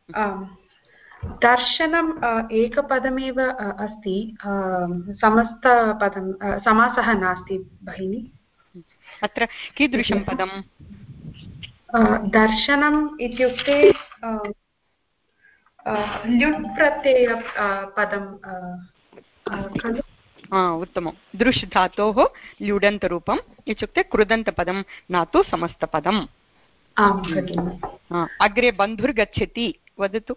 दर्शनम् एकपदमेव अस्ति समस्तपदं समासः नास्ति भगिनि अत्र कीदृशं पदं दर्शनम् इत्युक्ते ल्युट् प्रत्यय पदं खलु उत्तमं दृश् धातोः ल्युडन्तरूपम् इत्युक्ते कृदन्तपदं न तु समस्तपदम् अग्रे बन्धुर्गच्छति वदतु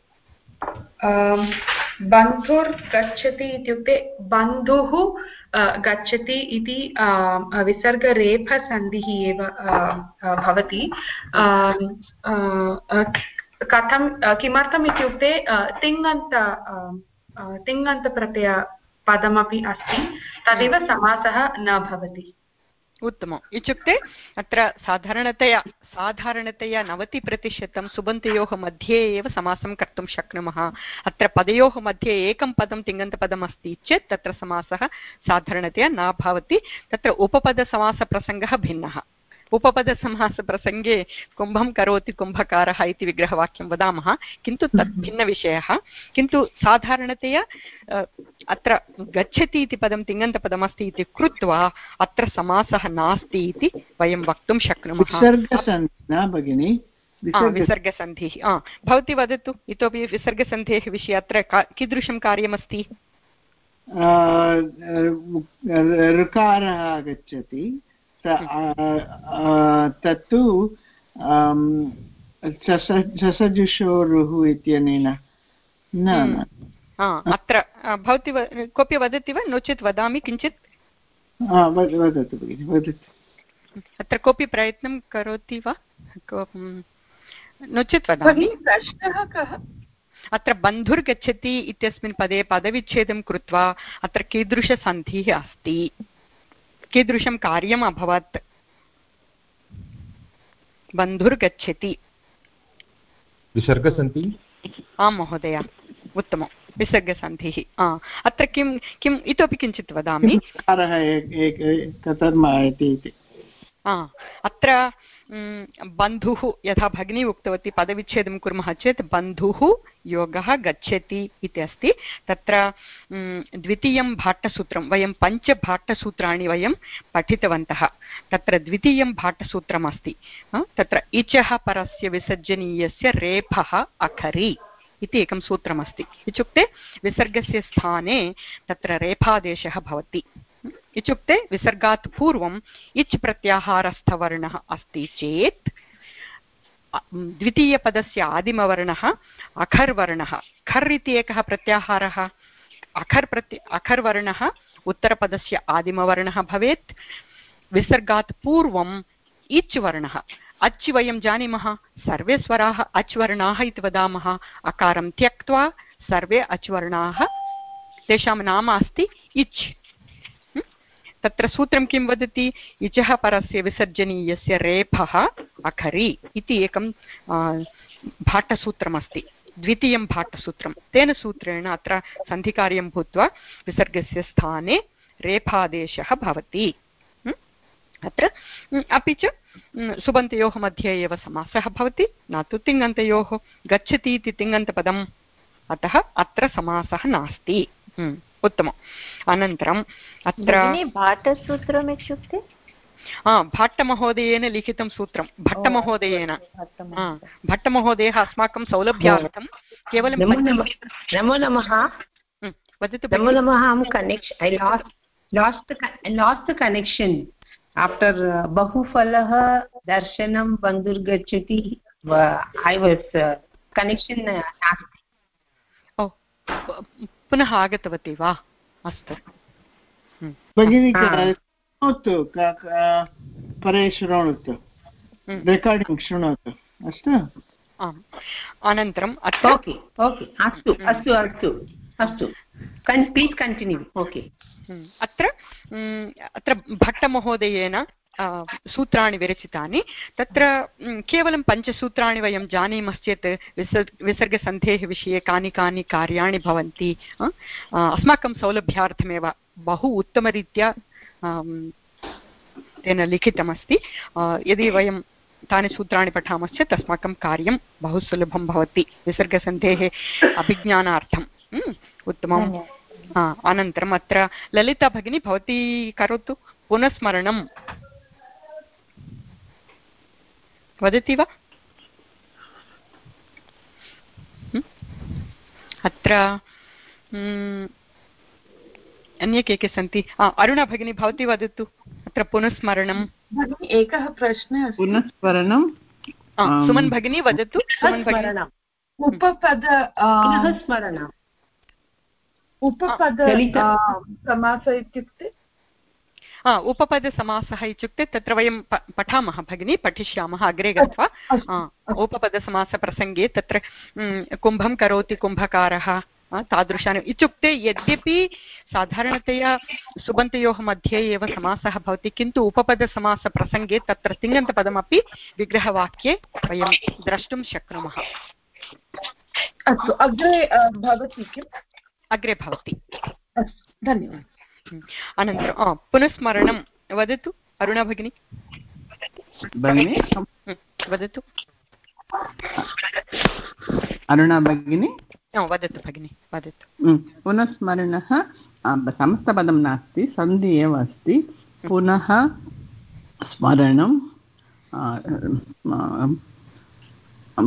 बन्धुर्गच्छति इत्युक्ते बन्धुः गच्छति इति विसर्गरेफसन्धिः एव भवति कथं किमर्थम् इत्युक्ते तिङन्तप्रत्ययपदमपि अस्ति तदेव समासः न भवति उत्तमम् इत्युक्ते अत्र साधारणतया 90% सुबन्तयोः मध्ये एव समासं कर्तुं शक्नुमः अत्र पदयोः मध्ये एकं पदं तिङन्तपदम् अस्ति चेत् तत्र समासः साधारणतया न भवति तत्र उपपदसमासप्रसङ्गः भिन्नः उपपदसमासप्रसङ्गे कुम्भं करोति कुम्भकारः इति विग्रहवाक्यं वदामः किन्तु तत् भिन्नविषयः किन्तु साधारणतया अत्र गच्छति इति पदं तिङन्तपदमस्ति इति कृत्वा अत्र समासः नास्ति इति वयं वक्तुं शक्नुमः विसर्गसन्धिः भवती वदतु इतोपि विसर्गसन्धेः विषये अत्र कीदृशं कार्यमस्ति ऋकारः आगच्छति तत्तु ससजुषोरुः इत्यनेन न अत्र भवती कोऽपि वदति वा नो चेत् वदामि किञ्चित् वदतु भगिनि वदतु अत्र कोऽपि प्रयत्नं करोति वा नो चेत् वदामि प्रश्नः कः अत्र बन्धुर्गच्छति इत्यस्मिन् पदे पदविच्छेदं कृत्वा अत्र कीदृशसन्धिः अस्ति कीदृशं कार्यम् अभवत् बन्धुर्गच्छति विसर्गसन्धिः आं महोदय उत्तमं विसर्गसन्धिः अत्र किं किम् इतोपि किञ्चित् वदामि अत्र बन्धुः यथा भगिनी उक्तवती पदविच्छेदं कुर्मः चेत् बन्धुः योगः गच्छति इति अस्ति तत्र द्वितीयं भाट्टसूत्रं वयं पञ्चभाट्टसूत्राणि वयं पठितवन्तः तत्र द्वितीयं भाट्टसूत्रम् अस्ति तत्र इचः परस्य विसर्जनीयस्य रेफः अखरि इति एकं सूत्रमस्ति इत्युक्ते विसर्गस्य स्थाने तत्र रेफादेशः भवति इत्युक्ते विसर्गात् पूर्वम् इच् प्रत्याहारस्थवर्णः अस्ति चेत् द्वितीयपदस्य आदिमवर्णः अखर्वर्णः खर् इति एकः प्रत्याहारः अखर्वर्णः उत्तरपदस्य आदिमवर्णः भवेत् विसर्गात् पूर्वम् इच् वर्णः अच् वयं जानीमः सर्वे स्वराः अच् वर्णाः इति वदामः अकारं त्यक्त्वा सर्वे अच् वर्णाः तेषां नाम अस्ति इच् तत्र सूत्रं किं वदति इचः परस्य विसर्जनीयस्य रेफः अखरि इति एकं भाट्टसूत्रमस्ति द्वितीयं भाट्टसूत्रं तेन सूत्रेण अत्र सन्धिकार्यं भूत्वा विसर्गस्य स्थाने रेफादेशः भवति अत्र अपि च सुबन्तयोः मध्ये एव समासः भवति न तु तिङन्तयोः गच्छति इति तिङन्तपदम् अतः अत्र समासः नास्ति उत्तमम् अनन्तरम् अत्र भाट्टसूत्रम् इत्युक्ते भट्टमहोदयेन लिखितं सूत्रं भट्टमहोदयेन भट्टमहोदयः अस्माकं सौलभ्यार्थं केवलं नमो नमः वदतु नमो नमः I lost the connection after bahufalaः darshanam bandhurgachati I was connection नास्ति पुनः आगतवती वा अस्तु भगिनी शृणोतु परे शृणोतु रेकार्डिङ्ग् शृणोतु अस्तु आम् अनन्तरम् ओके अस्तु अस्तु अस्तु अस्तु प्लीस् कण्टिन्यू ओके अत्र भट्टमहोदयेन सूत्राणि विरचितानि तत्र केवलं पञ्चसूत्राणि वयं जानीमश्चेत् विसर्गसन्धेः विषये कानि कानि कार्याणि भवन्ति अस्माकं सौलभ्यार्थमेव बहु उत्तमरीत्या तेन लिखितमस्ति यदि वयं तानि सूत्राणि पठामश्चेत् अस्माकं कार्यं बहु सुलभं भवति विसर्गसन्धेः अभिज्ञानार्थम् उत्तमम् अनन्तरम् अत्र ललिता भगिनी भवती करोतु पुनस्मरणं वदति वा अत्र अन्ये के सन्ति अरुणा भगिनी भवती वदतु अत्र पुनस्मरणम् एकः प्रश्नः पुनस्मरणं सुमन् भगिनी वदतु सुमन् भगिनी उपपद स्मरणम् उपपद समास इत्युक्ते उपपदसमासः इत्युक्ते तत्र वयं पठामः भगिनी पठिष्यामः अग्रे गत्वा उपपदसमासप्रसङ्गे तत्र कुम्भं करोति कुम्भकारः तादृशानि इत्युक्ते यद्यपि साधारणतया सुबन्तयोः मध्ये एव समासः भवति किन्तु उपपदसमासप्रसङ्गे तत्र तिङन्तपदमपि विग्रहवाक्ये वयं द्रष्टुं शक्नुमः अस्तु अग्रे भवति किम् अग्रे भवति अस्तु धन्यवादः अनन्तरं पुनस्मरणं वदतु अरुणा भगिनी वदतु अरुणा भगिनी वदतु भगिनी वदतु पुनस्मरणः समस्तपदं नास्ति सन्धि एव अस्ति पुनः स्मरणं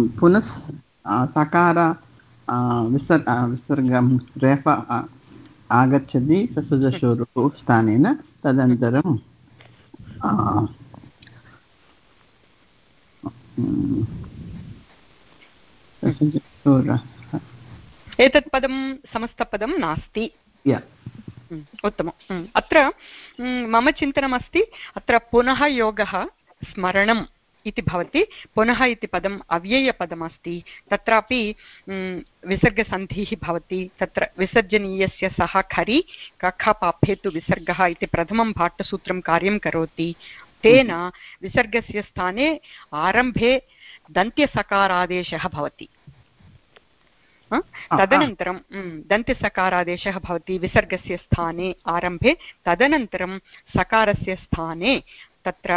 पुनः सकार विसर्गं रेफ आगच्छति ससुजशोरुः स्थानेन तदनन्तरं एतत् पदं समस्तपदं नास्ति। उत्तमम्। अत्र मम चिन्तनमस्ति अत्र पुनः योगः स्मरणम् इति भवति। पुनः इति पदम् अव्ययपदमस्ति, तत्रापि विसर्गसन्धिः भवति। तत्र विसर्जनीयस्य सः खरि कखपाफेतु विसर्गः इति प्रथमं भाट्टसूत्रं कार्यं करोति। तेन विसर्गस्य स्थाने आरम्भे दन्त्यसकारादेशः भवति। तदनन्तरं दन्त्यसकारादेशः भवति विसर्गस्य स्थाने आरम्भे, तदनन्तरं सकारस्य स्थाने तत्र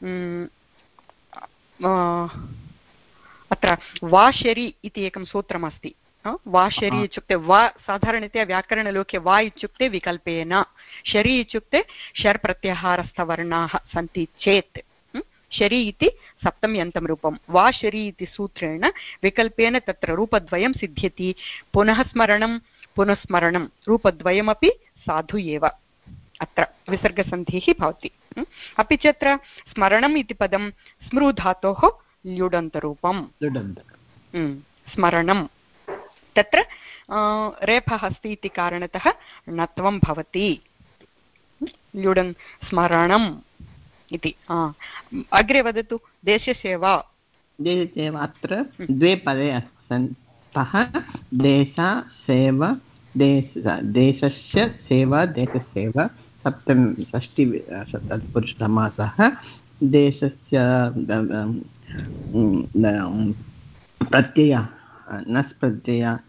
अत्र वाशरि इति एकं सूत्रमस्ति। वाशरि इत्युक्ते वा साधारणतया व्याकरणलोके वा इत्युक्ते विकल्पेन, शरि इत्युक्ते शर् प्रत्याहारस्थवर्णाः सन्ति चेत् शरि इति सप्तम्यन्तं रूपं, वा शरि इति सूत्रेण विकल्पेन तत्र रूपद्वयं सिद्ध्यति। पुनः स्मरणं पुनस्मरणं रूपद्वयमपि साधु एव, अत्र विसर्गसन्धिः भवति। अपि च अत्र स्मरणम् इति पदं स्मृ धातोः ल्युडन्तरूपं स्मरणं, तत्र रेफः अस्ति इति कारणतः णत्वं भवति। ल्युडन् स्मरणम् इति। अग्रे वदतु। देशसेवा। देशसेवा अत्र द्वे पदे स्तः देश सेव, देशस्य सेवा देशसेवा सप्तमी षष्ठी तत्पुरुषसमासः। देशस्य प्रत्यय नस् प्रत्यय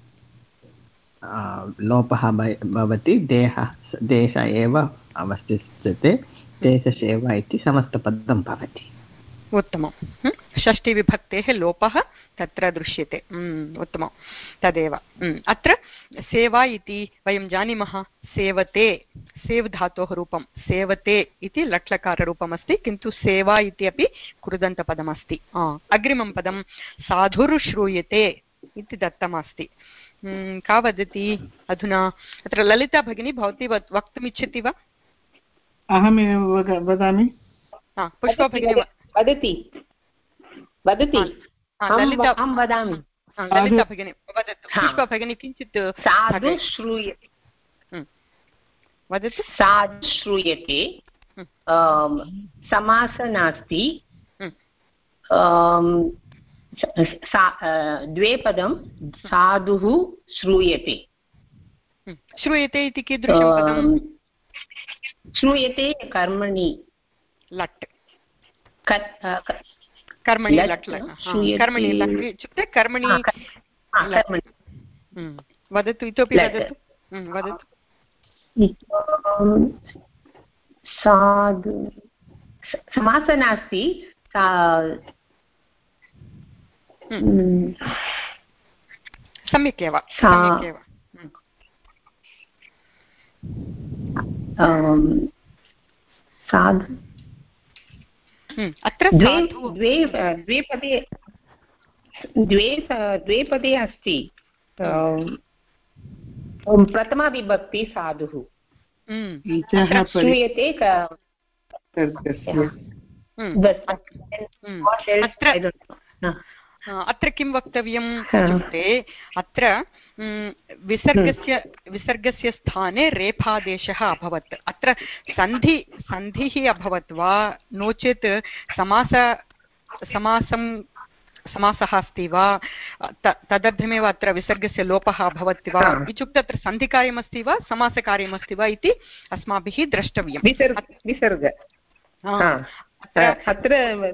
लोपः भवति, देश एव अवशिष्यते, देशसेवा इति समस्तपदं भवति। उत्तमं। षष्ठीविभक्तेः लोपः तत्र दृश्यते। उत्तमं, तदेव। अत्र सेवा इति वयं जानीमः, सेवते, सेव् धातोः रूपं सेवते इति लट्लकाररूपमस्ति, किन्तु सेवा इति अपि कृदन्तपदमस्ति। अग्रिमं पदं साधुर्श्रूयते इति दत्तमस्ति। का वदति अधुना? अत्र ललिता भगिनी भवती वक्तुमिच्छति वा? अहमेव वदामि। पुष्पा भगिनी वदति वदति ललिता वदामि। ललिता भगिनी वदतु। पुष्पा भगिनी किञ्चित् साधु श्रूयते, वदतु। साधु श्रूयते, समासः नास्ति, द्वे पदं साधुः श्रूयते। श्रूयते इति कीदृशं पदं? श्रूयते कर्मणि लट्, कर्मणि लट्, कर्मणि लट् इत्युक्ते कर्मणि। वदतु, इतोपि वदतु, वदतु। साधु समासः नास्ति, सम्यक् एव, सम्यक् एव। साधु अत्र द्वे पदे अस्ति। प्रथमाविभक्ति साधुः श्रूयते। अत्र किं वक्तव्यम् इत्युक्ते अत्र विसर्गस्य स्थाने रेफादेशः अभवत्। अत्र सन्धिः अभवत् वा नो चेत् समासः अस्ति वा, तदर्थमेव अत्र विसर्गस्य लोपः अभवत् वा इत्युक्ते अत्र सन्धिकार्यमस्ति वा समासकार्यमस्ति वा इति अस्माभिः द्रष्टव्यम्। विसर्ग अत्र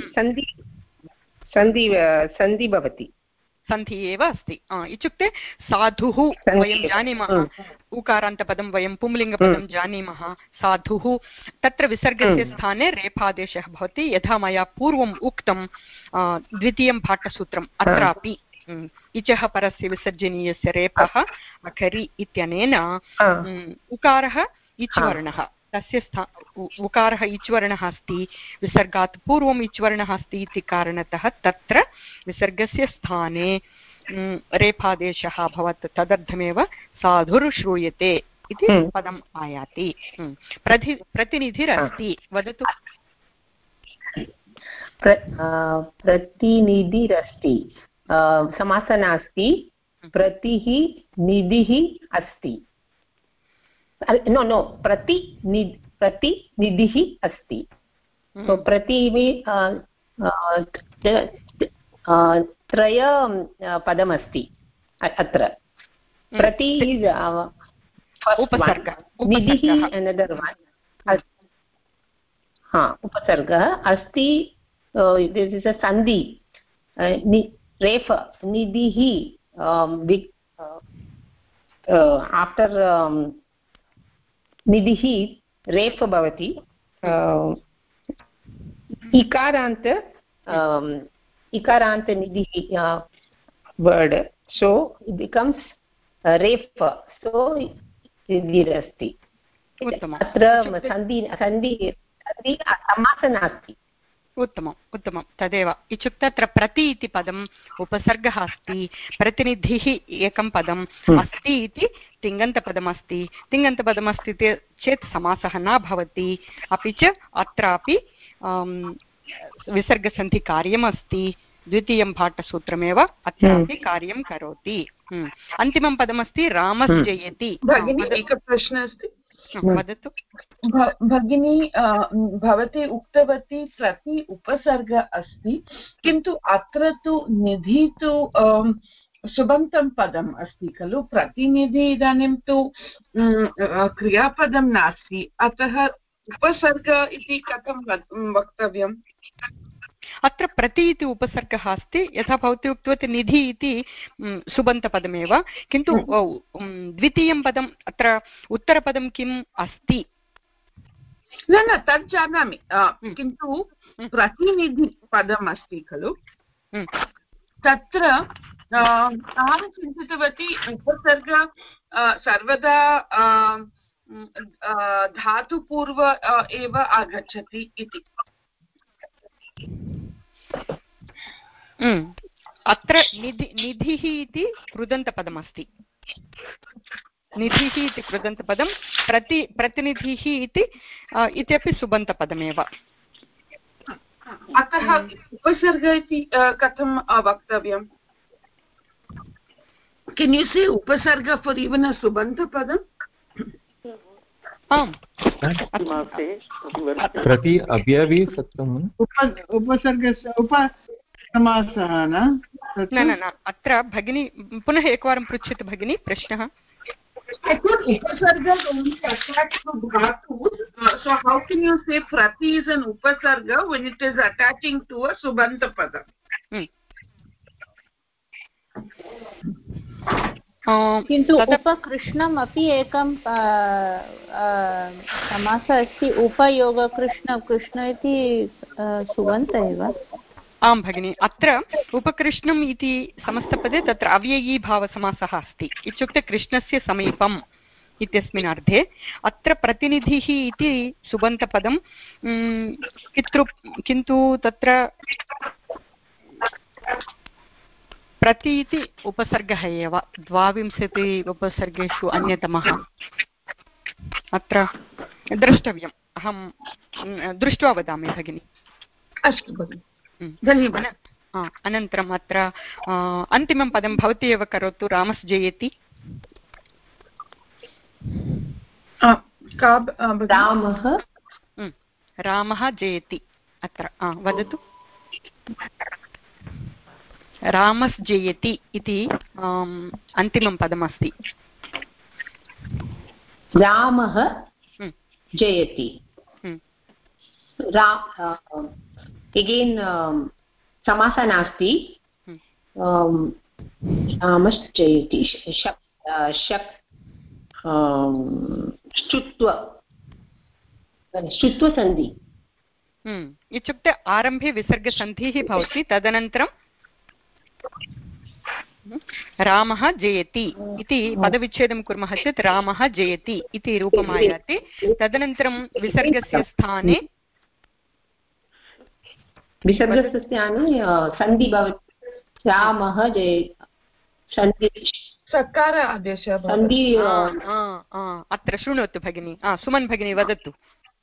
सन्धि भवति, सन्धि एव अस्ति। इत्युक्ते साधुः वयं जानीमः, उकारान्तपदं वयं पुंलिङ्गपदं जानीमः। साधुः तत्र विसर्गस्य स्थाने रेफादेशः भवति, यथा मया पूर्वम् उक्तं द्वितीयं भाट्टसूत्रम् अत्रापि इचः परस्य विसर्जनीयस्य रेफः अखरि इत्यनेन उकारः इच्वर्णः, तस्य उकारः इच्वर्णः अस्ति, विसर्गात् पूर्वम् इच्वर्णः अस्ति इति कारणतः तत्र विसर्गस्य स्थाने रेफादेशः अभवत् तदर्थमेव साधुर् श्रूयते इति पदम् आयाति। प्रतिनिधिरस्ति वदतु। प्रतिनिधिरस्ति समासः नास्ति, प्रतिः निधिः अस्ति। नो प्रतिनिधिः अस्ति। सो प्रति त्रय पदमस्ति अत्र। प्रति इस् उपसर्ग, निधिः अनदर् वन्। उपसर्गः अस्ति, दिस् इस् अ सन्धि। रेफ निधिः आफ्टर् निधिः रेफ भवति। इकारान्त निधिः वर्ड्, सो इट् बिकम्स् रेफ, सो निधिरस्ति। अत्र सन्धि समासः नास्ति। उत्तमम् उत्तमं, तदेव इत्युक्ते अत्र प्रति इति पदम् उपसर्गः अस्ति, प्रतिनिधिः एकं पदम् अस्ति इति तिङन्तपदमस्ति। तिङन्तपदमस्ति चेत् समासः न भवति। अपि च अत्रापि विसर्गसन्धिकार्यमस्ति। द्वितीयं भाटसूत्रमेव अत्रापि कार्यं करोति। अन्तिमं पदमस्ति रामश्जयति। एकः प्रश्नः अस्ति, वदतु भगिनी। भवती उक्तवती प्रति उपसर्ग अस्ति, किन्तु अत्र तु निधि तु सुबन्तं पदम् अस्ति खलु। प्रतिनिधि इदानीं तु क्रियापदं नास्ति, अतः उपसर्ग इति कथं वक्तव्यम्? अत्र प्रति इति उपसर्गः अस्ति, यथा भवती उक्तवती निधि इति सुबन्तपदमेव, किन्तु द्वितीयं पदम् अत्र उत्तरपदं किम् अस्ति? न तत् जानामि, किन्तु प्रतिनिधि पदम् अस्ति खलु। तत्र अहं चिन्तितवती उपसर्ग सर्वदा धातुपूर्व एव आगच्छति इति। अत्र निधिः इति कृदन्तपदमस्ति। निधिः इति कृदन्तपदं, प्रतिनिधिः इत्यपि सुबन्तपदमेव। अतः उपसर्ग इति कथं वक्तव्यम्? Can you say उपसर्ग for even a subanta आम् प्रति अव्यवी सत्यम्। उपसर्गस्य उपसमासः न अत्र भगिनी पुनः एकवारं पृच्छतु भगिनी प्रश्नः। Upasarga only attached to dhatus, so how can you say prati is an upasarga when it is attaching to a subanta pada? किन्तु उपकृष्णम् अपि एकं समासः अस्ति। उपयोगकृष्ण, कृष्ण इति सुबन्त एव। आं भगिनि, अत्र उपकृष्णम् इति समस्तपदे तत्र अव्ययी भावसमासः अस्ति, इत्युक्ते कृष्णस्य समीपम् इत्यस्मिन् अर्थे। अत्र प्रतिनिधिः इति सुबन्तपदं, किन्तु तत्र प्रति इति उपसर्गः एव, 22 उपसर्गेषु अन्यतमः। अत्र द्रष्टव्यम्, अहं दृष्ट्वा वदामि भगिनि। अस्तु भगिनि, धन्यवादः। अनन्तरम् अत्र अन्तिमं पदं भवती एव करोतु, रामश्जयति। रामः जयति। अत्र वदतु। रामश्जयति इति अन्तिमं पदमस्ति। रामः जयति। अगेन् समासः नास्ति। रामश्जयति श्रुत्वसन्धि। इत्युक्ते आरम्भे विसर्गसन्धिः भवति, तदनन्तरं रामः जयति इति पदविच्छेदं कुर्मः चेत् रामः जयति इति रूपमायाति। तदनन्तरं विसर्गस्य स्थाने सन्धि भवति। रामः सकार आदेशः अत्र शृणोतु भगिनी सुमन् भगिनी वदतु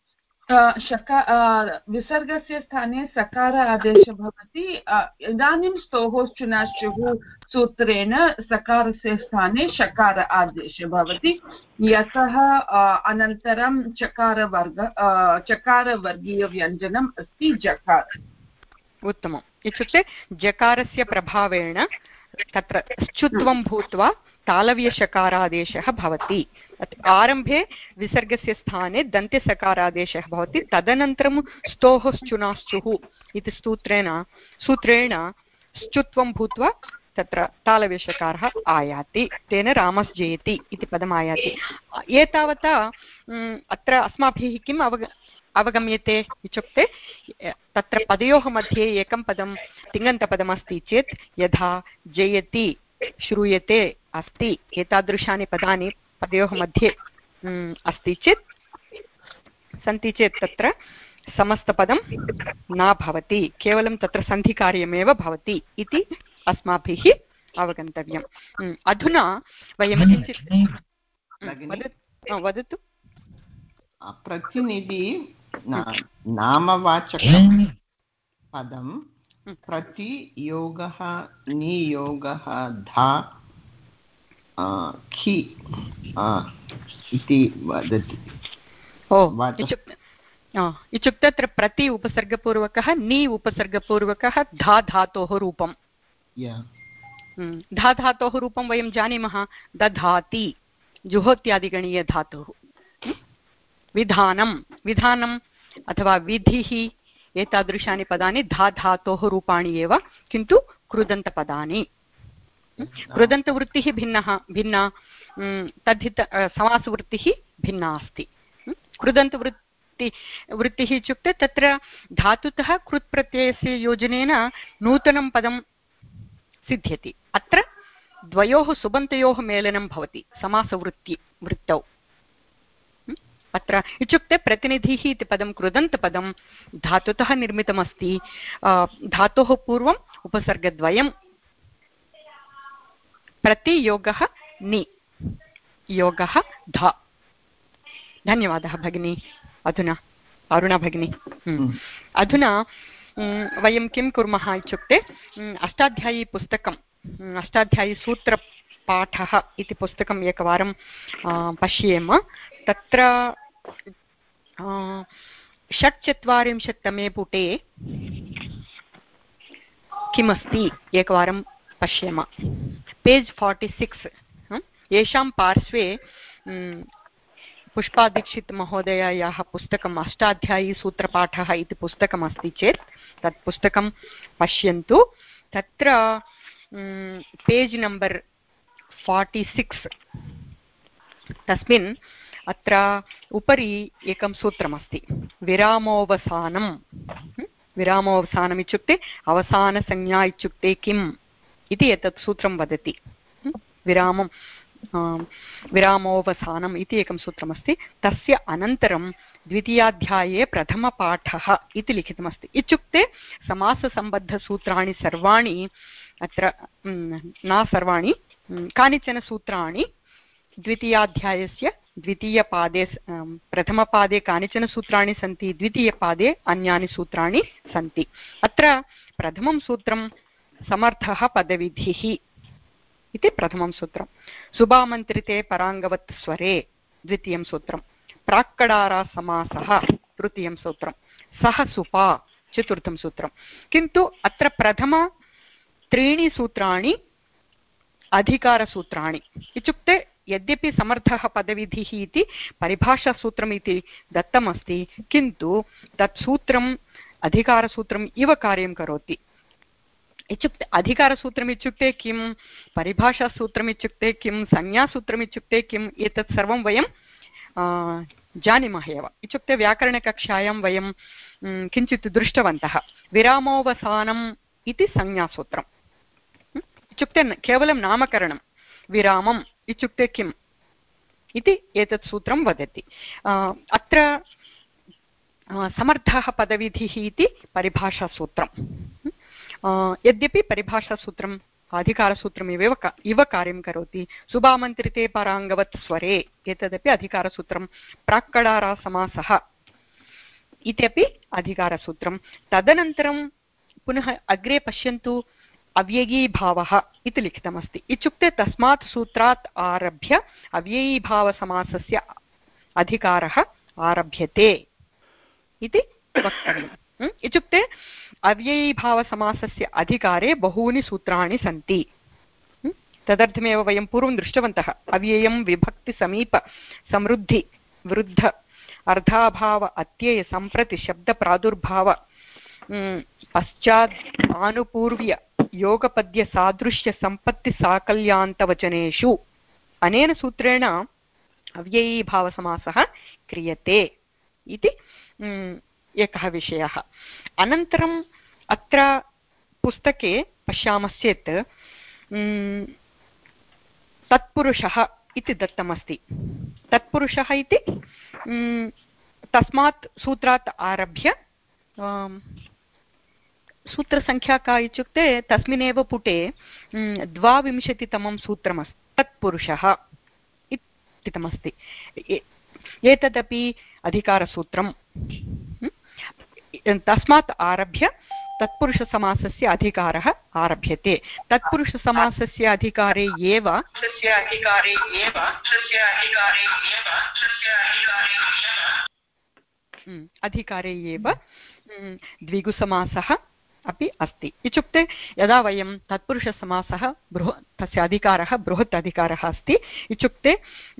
विसर्गस्य स्थाने सकार आदेशः भवति इदानीं स्तोश्चुनाश्चुः सूत्रेण सकारस्य स्थाने शकार आदेशः भवति यतः अनन्तरं चकारवर्गीयव्यञ्जनम् अस्ति जकार उत्तमम् इत्युक्ते जकारस्य प्रभावेण तत्र श्चुत्वं भूत्वा तालव्यशकारादेशः भवति आरम्भे विसर्गस्य स्थाने दन्त्यसकारादेशः भवति तदनन्तरं स्तोः श्चुनाश्चुः इति सूत्रेण श्चुत्वं भूत्वा तत्र तालव्यशकारः आयाति तेन रामस्जेति इति पदम् आयाति एतावता अत्र अस्माभिः किम् अवगम्यते इत्युक्ते तत्र पदयोः मध्ये एकं पदं तिङन्तपदमस्ति चेत् यथा जयति श्रूयते अस्ति एतादृशानि पदानि पदयोः मध्ये सन्ति चेत् तत्र समस्तपदं न भवति केवलं तत्र सन्धिकार्यमेव भवति इति अस्माभिः अवगन्तव्यम् अधुना वयं किञ्चित् वदतु प्रतिनिधि नामवाचकं पदं प्रति योगः नियोगः धा खि इति वदति इत्युक्ते अत्र प्रति उपसर्गपूर्वकः नि उपसर्गपूर्वकः धा धातोः रूपं धा धातोः रूपं वयं जानीमः दधाति जुहोत्यादिगणीयधातुः विधानम् अथवा विधिः एतादृशानि पदानि धा धातोः रूपाणि एव किन्तु कृदन्तपदानि कृदन्तवृत्तिः भिन्ना तद्धित समासवृत्तिः भिन्ना अस्ति कृदन्तवृत्तिः इत्युक्ते तत्र धातुतः कृत् प्रत्ययस्य योजनेन नूतनं पदं सिद्ध्यति अत्र द्वयोः सुबन्तयोः मेलनं भवति समासवृत्तौ अत्र इत्युक्ते प्रतिनिधिः इति पदं कृदन्तपदं धातुतः निर्मितमस्ति धातोः पूर्वम् उपसर्गद्वयं प्रतियोगः नि योगः धा धन्यवादः भगिनी अधुना अरुणा भगिनी अधुना वयं किं कुर्मः इत्युक्ते अष्टाध्यायी पुस्तकम् अष्टाध्यायी सूत्रपाठः इति पुस्तकम् एकवारं पश्येम तत्र 46तमे पुटे किमस्ति एकवारं पश्येम पेज् 46 येषां पार्श्वे पुष्पादीक्षित् महोदयायाः पुस्तकम् अष्टाध्यायी सूत्रपाठः इति पुस्तकमस्ति चेत् तत् पुस्तकं पश्यन्तु तत्र पेज् नम्बर् 46 तस्मिन् अत्र उपरि एकं सूत्रमस्ति विरामोवसानम् इत्युक्ते अवसानसंज्ञा इत्युक्ते किम् इति एतत् सूत्रं वदति विरामोवसानम् इति एकं सूत्रमस्ति तस्य अनन्तरं द्वितीयाध्याये प्रथमपाठः इति लिखितमस्ति इत्युक्ते समाससम्बद्धसूत्राणि सर्वाणि अत्र न सर्वाणि कानिचन सूत्राणि द्वितीयाध्यायस्य द्वितीयपादे प्रथमपादे कानिचन सूत्राणि सन्ति द्वितीयपादे अन्यानि सूत्राणि सन्ति अत्र प्रथमं सूत्रं समर्थः पदविधिः इति प्रथमं सूत्रं सुबामन्त्रिते पराङ्गवत् स्वरे द्वितीयं सूत्रं प्राक्कडारा समासः तृतीयं सूत्रं सः सुपा चतुर्थं सूत्रं किन्तु अत्र प्रथम त्रीणि सूत्राणि अधिकारसूत्राणि इत्युक्ते यद्यपि समर्थः पदविधिः इति परिभाषासूत्रम् इति दत्तमस्ति किन्तु तत् सूत्रम् अधिकारसूत्रम् इव कार्यं करोति इत्युक्ते अधिकारसूत्रम् इत्युक्ते किं परिभाषासूत्रम् इत्युक्ते किं संज्ञासूत्रम् इत्युक्ते किम् एतत् सर्वं वयं जानीमः एव इत्युक्ते व्याकरणकक्षायां वयं किञ्चित् दृष्टवन्तः विरामोवसानम् इति संज्ञासूत्रम् इत्युक्ते केवलं नामकरणं विरामम् इत्युक्ते किम् इति एतत् सूत्रं वदति अत्र समर्थः पदविधिः इति परिभाषासूत्रं यद्यपि परिभाषासूत्रं अधिकारसूत्रमिव इव कार्यं करोति। शुभामन्त्रिते पराङ्गवत् स्वरे, एतदपि अधिकारसूत्रं। प्राक्कडारासमासः इत्यपि अधिकारसूत्रं। तदनन्तरं पुनः अग्रे पश्यन्तु, अव्ययीभावः इति लिखितमस्ति। इत्युक्ते तस्मात् सूत्रात् आरभ्य अव्ययीभावसमासस्य अधिकारः आरभ्यते इति वक्तव्यम्। इत्युक्ते अव्ययीभावसमासस्य अधिकारे बहूनि सूत्राणि सन्ति। तदर्थमेव वयं पूर्वं दृष्टवन्तः। अव्ययं विभक्ति समीप समृद्धि वृद्ध अर्धाभाव अत्यय सम्प्रति शब्दप्रादुर्भाव पश्चात् आनुपूर्व्य योगपद्य सादृश्य सम्पत्ति साकल्यान्तवचनेषु अनेन सूत्रेण अव्ययीभावसमासः क्रियते इति एकः विषयः। अनन्तरम् अत्र पुस्तके पश्यामश्चेत् तत्पुरुषः इति दत्तमस्ति। तत्पुरुषः इति तस्मात् सूत्रात् आरभ्य सूत्रसङ्ख्या का इत्युक्ते तस्मिन्नेव पुटे 22तमं सूत्रमस्ति, तत्पुरुषः इत्यमस्ति। एतदपि अधिकारसूत्रं। तस्मात् आरभ्य तत्पुरुषसमासस्य अधिकारः आरभ्यते। तत्पुरुषसमासस्य अधिकारे एव द्विगुसमासः अपि अस्ति। इत्युक्ते यदा वयं तत्पुरुषसमासः तस्य अधिकारः बृहत् अधिकारः अस्ति। इत्युक्ते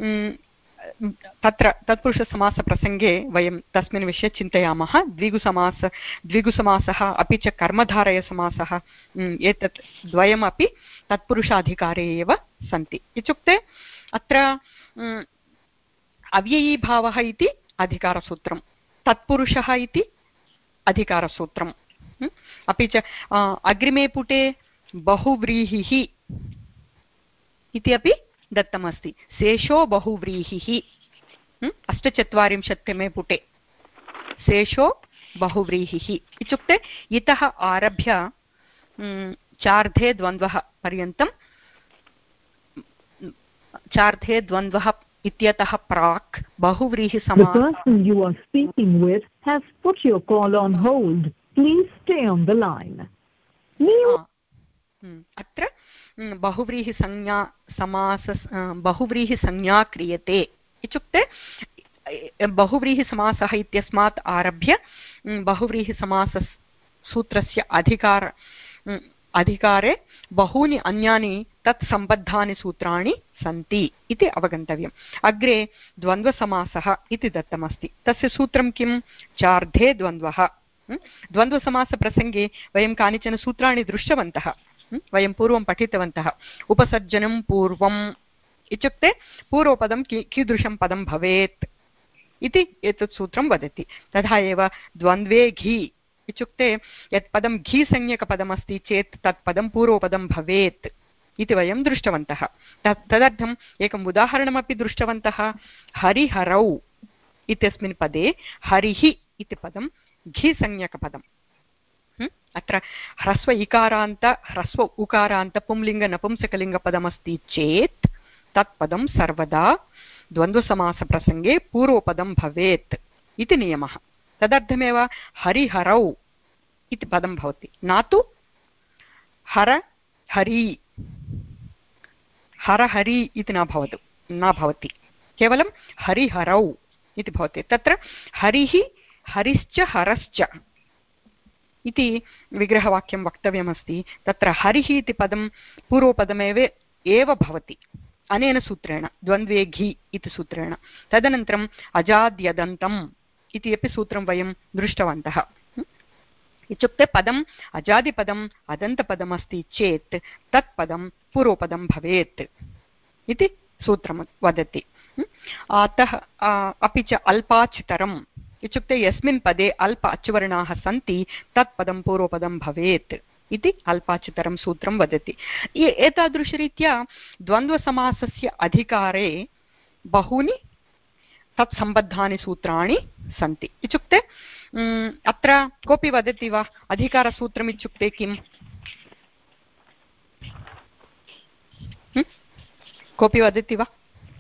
तत्र तत्पुरुषसमासप्रसङ्गे वयं तस्मिन् विषये चिन्तयामः। द्विगुसमासः अपि च कर्मधारयसमासः, एतत् द्वयमपि तत्पुरुषाधिकारे एव सन्ति। इत्युक्ते अत्र अव्ययीभावः इति अधिकारसूत्रं, तत्पुरुषः इति अधिकारसूत्रम्। अपि च अग्रिमे पुटे बहुव्रीहिः इति अपि दत्तमस्ति। शेषो बहुव्रीहिः 48तमे पुटे शेषो बहुव्रीहिः। इत्युक्ते इतः आरभ्य चार्धे द्वन्द्वः पर्यन्तं, चार्धे द्वन्द्वः इत्यतः प्राक् बहुव्रीहिसमासः। अत्र बहुव्रीहिसंज्ञा क्रियते। इत्युक्ते बहुव्रीहिसमासः इत्यस्मात् आरभ्य बहुव्रीहिसमाससूत्रस्य अधिकारे बहूनि अन्यानि तत्सम्बद्धानि सूत्राणि सन्ति इति अवगन्तव्यम्। अग्रे द्वन्द्वसमासः इति दत्तमस्ति। तस्य सूत्रं किं? चार्धे द्वन्द्वः। द्वन्द्वसमासप्रसङ्गे वयं कानिचन सूत्राणि दृष्टवन्तः, वयं पूर्वं पठितवन्तः। उपसर्जनं पूर्वम् इत्युक्ते पूर्वपदं कीदृशं पदं भवेत् इति एतत् सूत्रं वदति। तथा एव द्वन्द्वे घी इत्युक्ते यत् पदं घीसंज्ञकपदमस्ति चेत् तत् पदं पूर्वपदं भवेत् इति वयं दृष्टवन्तः। तदर्थम् एकम् उदाहरणमपि दृष्टवन्तः। हरिहरौ इत्यस्मिन् पदे हरिः इति पदं घीसंज्ञकपदम्। अत्र ह्रस्व इकारान्त ह्रस्व उकारान्त पुंलिङ्ग नपुंसकलिङ्गपदमस्ति चेत् तत्पदं सर्वदा द्वन्द्वसमासप्रसङ्गे पूर्वपदं भवेत् इति नियमः। तदर्थमेव हरिहरौ इति पदं भवति, न तु हर हरि, हरहरि इति न भवति, केवलं हरिहरौ इति भवति। तत्र हरिः हरिश्च हरश्च इति विग्रहवाक्यं वक्तव्यमस्ति। तत्र हरिः इति पदं पूर्वपदमेव भवति अनेन सूत्रेण, द्वन्द्वे घी इति सूत्रेण। तदनन्तरम् अजाद्यदन्तम् इति अपि सूत्रं वयं दृष्टवन्तः। इत्युक्ते पदम् अजादिपदम् अदन्तपदमस्ति चेत् तत्पदं पूर्वपदं भवेत् इति सूत्रं वदति। अतः अपि च अल्पाच्तरम् इत्युक्ते यस्मिन् पदे अल्प अच्वर्णाः सन्ति तत्पदं पूर्वपदं भवेत् इति अल्पाच्तरं सूत्रं वदति। एतादृशरीत्या द्वन्द्वसमासस्य अधिकारे बहूनि तत्सम्बद्धानि सूत्राणि सन्ति। इत्युक्ते अत्र कोऽपि वदति वा अधिकारसूत्रम् इत्युक्ते किम्? कोऽपि वदति वा?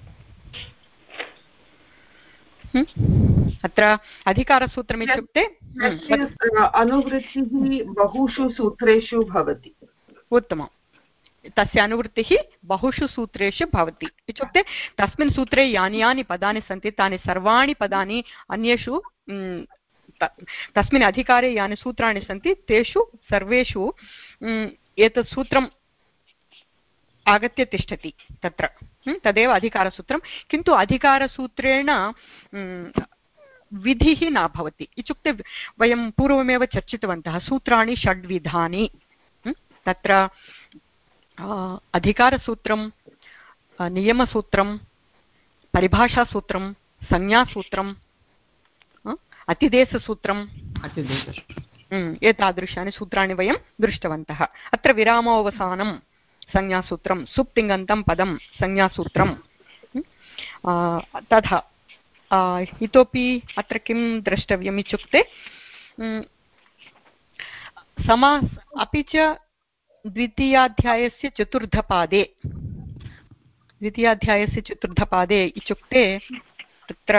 अत्र अधिकारसूत्रम् इत्युक्ते अनुवृत्तिः बहुषु सूत्रेषु भवति। उत्तमं, तस्य अनुवृत्तिः बहुषु सूत्रेषु भवति इत्युक्ते तस्मिन् सूत्रे यानि यानि पदानि सन्ति तानि सर्वाणि पदानि अन्येषु तस्मिन् अधिकारे यानि सूत्राणि सन्ति तेषु सर्वेषु एतत् सूत्रम् आगत्य तिष्ठति तत्र, तदेव अधिकारसूत्रं। किन्तु अधिकारसूत्रेण विधिः न भवति इत्युक्ते वयं पूर्वमेव चर्चितवन्तः सूत्राणि षड्विधानि। तत्र अधिकारसूत्रं, नियमसूत्रं, परिभाषासूत्रं, संज्ञासूत्रं, अतिदेशसूत्रम्, एतादृशानि सूत्राणि वयं दृष्टवन्तः। अत्र विरामोऽवसानं संज्ञासूत्रं, सुप्तिङन्तं पदं संज्ञासूत्रं, तथा इतोपि अत्र किं द्रष्टव्यम् इत्युक्ते समास अपि च द्वितीयाध्यायस्य चतुर्थपादे इत्युक्ते तत्र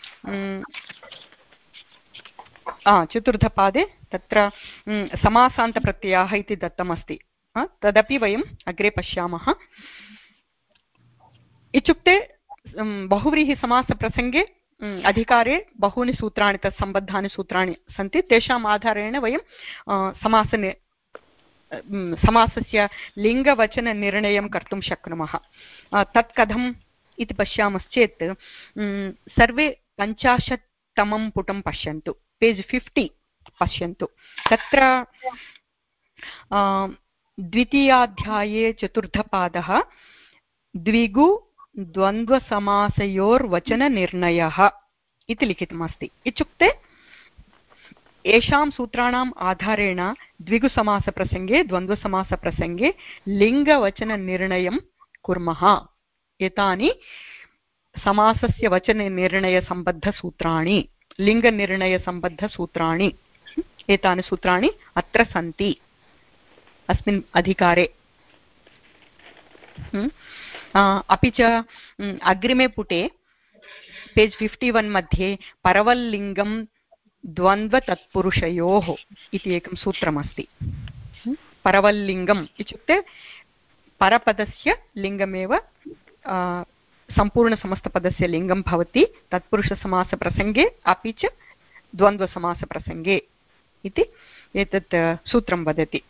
चतुर्थपादे तत्र समासान्तप्रत्ययाः इति दत्तमस्ति, तदपि वयम् अग्रे पश्यामः। इत्युक्ते बहुव्रीहिसमासप्रसङ्गे अधिकारे बहूनि सूत्राणि तत्सम्बद्धानि सूत्राणि सन्ति, तेषाम् आधारेण वयं समासस्य लिङ्गवचननिर्णयं कर्तुं शक्नुमः। तत् कथम् इति पश्यामश्चेत् सर्वे 50तमं पुटं पश्यन्तु, पेज् 50 पश्यन्तु। तत्र द्वितीयाध्याये चतुर्थपादः द्विगु द्वन्द्वसमासयोर्वचननिर्णयः इति लिखितमस्ति। इत्युक्ते येषां सूत्राणाम् आधारेण द्विगुसमासप्रसङ्गे द्वन्द्वसमासप्रसङ्गे लिङ्गवचननिर्णयं कुर्मः, एतानि समासस्य वचननिर्णयसम्बद्धसूत्राणि, लिङ्गनिर्णयसम्बद्धसूत्राणि, एतानि सूत्राणि अत्र सन्ति अस्मिन् अधिकारे। अपि च अग्रिमे पुटे पेज् 51 मध्ये परवल्लिङ्गं द्वन्द्वतत्पुरुषयोः इति एकं सूत्रमस्ति। परवल्लिङ्गम् इत्युक्ते परपदस्य लिङ्गमेव सम्पूर्णसमस्तपदस्य लिङ्गं भवति तत्पुरुषसमासप्रसङ्गे अपि च द्वन्द्वसमासप्रसङ्गे इति एतत् सूत्रं वदति।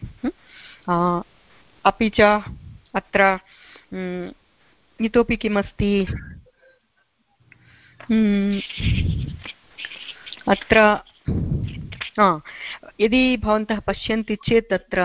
अपि च अत्र इतोपि किमस्ति, अत्र यदि भवन्तः पश्यन्ति चेत् तत्र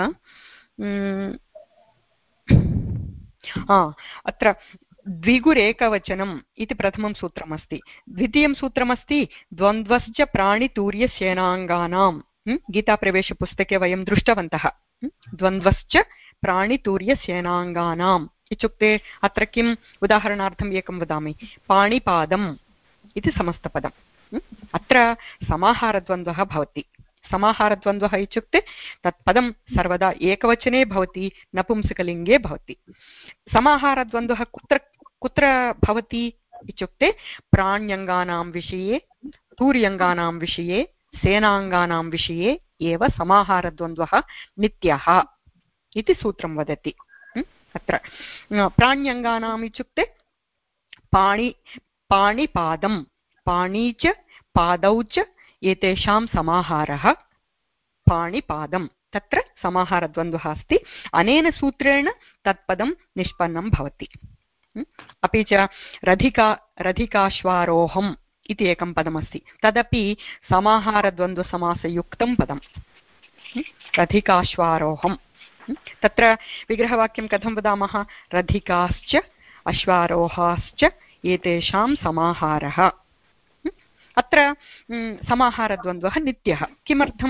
अत्र द्विगुरेकवचनम् इति प्रथमं सूत्रमस्ति। द्वितीयं सूत्रमस्ति द्वन्द्वश्च प्राणितूर्यसेनाङ्गानां, गीताप्रवेशपुस्तके वयं दृष्टवन्तः। द्वन्द्वश्च प्राणितूर्यसेनाङ्गानाम् इत्युक्ते अत्र किम्, उदाहरणार्थम् एकं वदामि, पाणिपादम् इति समस्तपदम्। अत्र समाहारद्वन्द्वः भवति। समाहारद्वन्द्वः इत्युक्ते तत्पदं सर्वदा एकवचने भवति, नपुंसकलिङ्गे भवति। समाहारद्वन्द्वः कुत्र कुत्र भवति इत्युक्ते प्राण्यङ्गानां विषये, तूर्यङ्गानां विषये, सेनाङ्गानां विषये एव समाहारद्वन्द्वः नित्यः इति सूत्रं वदति। अत्र प्राण्यङ्गानाम् इत्युक्ते पाणिपादं, पाणी च पादौ च एतेषां समाहारः पाणिपादं, तत्र समाहारद्वन्द्वः अस्ति। अनेन सूत्रेण तत्पदं निष्पन्नं भवति। अपि च रधिकाश्वारोहम् इति एकं पदमस्ति, तदपि समाहारद्वन्द्वसमासयुक्तं पदं, रधिकाश्वारोहम्। तत्र विग्रहवाक्यं कथं वदामः, रधिकाश्च अश्वारोहाश्च एतेषां समाहारः। अत्र समाहारद्वन्द्वः नित्यः। किमर्थं?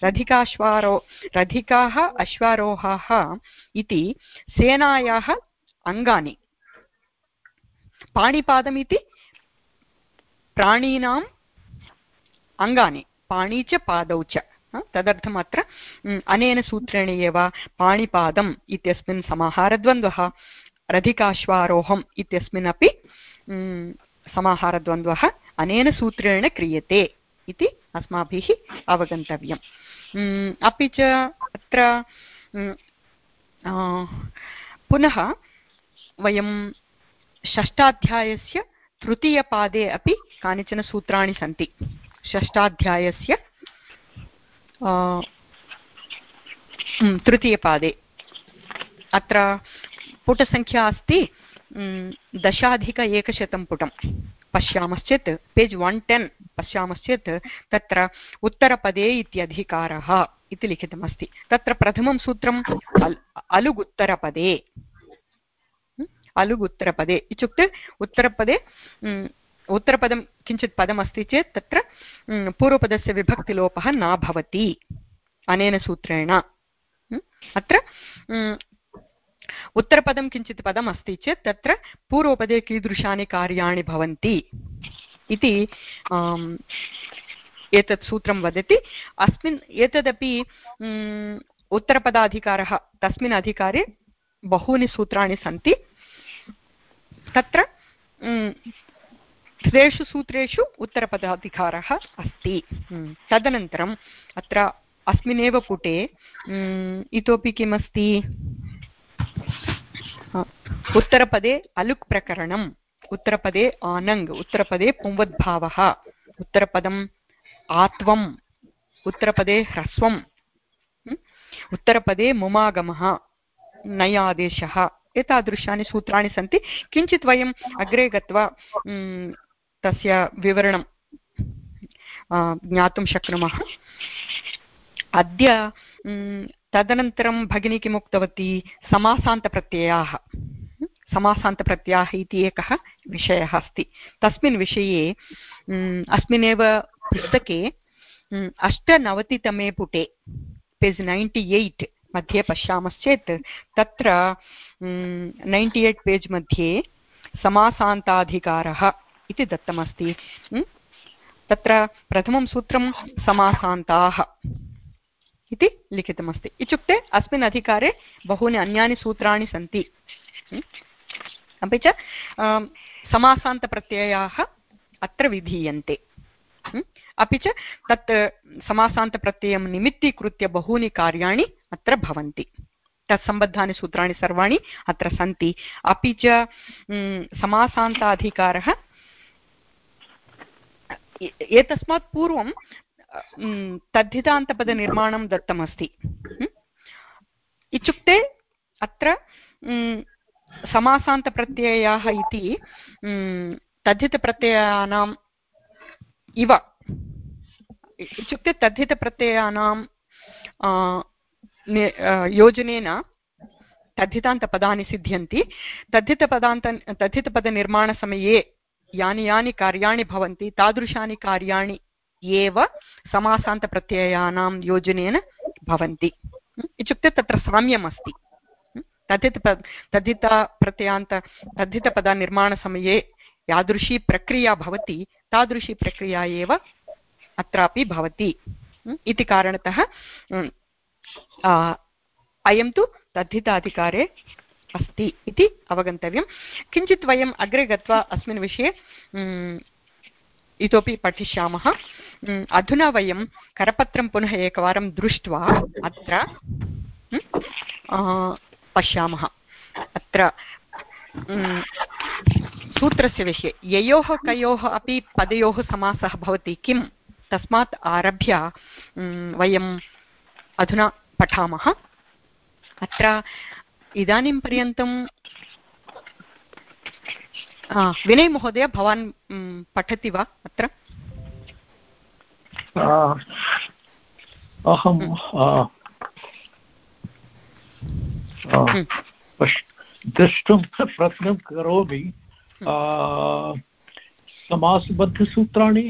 रधिकाः अश्वारोहाः इति सेनायाः अङ्गानि, पाणिपादमिति प्राणीनाम् अङ्गानि, पाणी च पादौ च, तदर्थम् अत्र अनेन सूत्रेण एव पाणिपादम् इत्यस्मिन् समाहारद्वन्द्वः, रधिकाश्वारोहम् इत्यस्मिन्नपि समाहारद्वन्द्वः अनेन सूत्रेण क्रियते इति अस्माभिः अवगन्तव्यम्। अपि च अत्र पुनः वयं षष्ठाध्यायस्य तृतीयपादे अपि कानिचन सूत्राणि सन्ति। षष्ठाध्यायस्य तृतीयपादे अत्र पुटसङ्ख्या अस्ति 10,100 पुटं पश्यामश्चेत् पेज् 110 पश्यामश्चेत् तत्र उत्तरपदे इत्यधिकारः इति लिखितमस्ति। तत्र प्रथमं सूत्रम् अलुगुत्तरपदे। अलुगुत्तरपदे इत्युक्ते उत्तरपदे उत्तरपदं किञ्चित् पदमस्ति चेत् तत्र पूर्वपदस्य विभक्तिलोपः न भवति अनेन सूत्रेण। अत्र उत्तरपदं किञ्चित् पदम् अस्ति चेत् तत्र पूर्वपदे कीदृशानि कार्याणि भवन्ति इति एतत् सूत्रं वदति। अस्मिन् एतदपि उत्तरपदाधिकारः तस्मिन् अधिकारे बहूनि सूत्राणि सन्ति। तत्र त्रिषु सूत्रेषु उत्तरपदाधिकारः अस्ति। तदनन्तरम् अत्र अस्मिन्नेव पुटे इतोपि किमस्ति, उत्तरपदे अलुक् प्रकरणम्, उत्तरपदे आनङ्, उत्तरपदे पुंवद्भावः, उत्तरपदम् आत्वम्, उत्तरपदे ह्रस्वम्, उत्तरपदे मुमागमः, नयादेशः, एतादृशानि सूत्राणि सन्ति। किञ्चित् वयम् अग्रे गत्वा तस्य विवरणं ज्ञातुं शक्नुमः। अद्य तदनन्तरं भगिनी किम् उक्तवती, समासान्तप्रत्ययाः। समासान्तप्रत्ययाः इति एकः विषयः अस्ति। तस्मिन् विषये अस्मिन्नेव पुस्तके 98तमे पुटे पेज् 98 मध्ये पश्यामश्चेत् तत्र 98 पेज् मध्ये समासान्ताधिकारः इति दत्तमस्ति। तत्र प्रथमं सूत्रं समासान्ताः इति लिखितमस्ति। इत्युक्ते अस्मिन् अधिकारे बहूनि अन्यानि सूत्राणि सन्ति। अपि च समासान्तप्रत्ययाः अत्र विधीयन्ते। अपि च तत् समासान्तप्रत्ययं निमित्तीकृत्य बहूनि कार्याणि अत्र भवन्ति। तत्सम्बद्धानि सूत्राणि सर्वाणि अत्र सन्ति। अपि च समासान्ताधिकारः एतस्मात् पूर्वं तद्धितान्तपदनिर्माणं दत्तमस्ति। इत्युक्ते अत्र समासान्तप्रत्ययाः इति तद्धितप्रत्ययानाम् इव, इत्युक्ते तद्धितप्रत्ययानां योजनेन तद्धितान्तपदानि सिद्ध्यन्ति। तद्धितपदनिर्माणसमये यानि यानि कार्याणि भवन्ति तादृशानि कार्याणि एव समासान्तप्रत्ययानां योजनेन भवन्ति। इत्युक्ते तत्र साम्यम् अस्ति। तद्धितपदनिर्माणसमये यादृशी प्रक्रिया भवति तादृशी प्रक्रिया एव अत्रापि भवति इति कारणतः अयं तु तद्धिताधिकारे अस्ति इति अवगन्तव्यं। किञ्चित् वयम् अग्रे गत्वा अस्मिन् विषये इतोपि पठिष्यामः। अधुना वयं करपत्रं पुनः एकवारं दृष्ट्वा अत्र पश्यामः। अत्र सूत्रस्य विषये ययोः कयोः अपि पदयोः समासः भवति किं, तस्मात् आरभ्य वयम् अधुना पठामः। अत्र इदानीं पर्यन्तं विनय महोदय भवान् पठति वा? अत्र अहं द्रष्टुं प्रयत्नं करोमि। समासबद्धसूत्राणि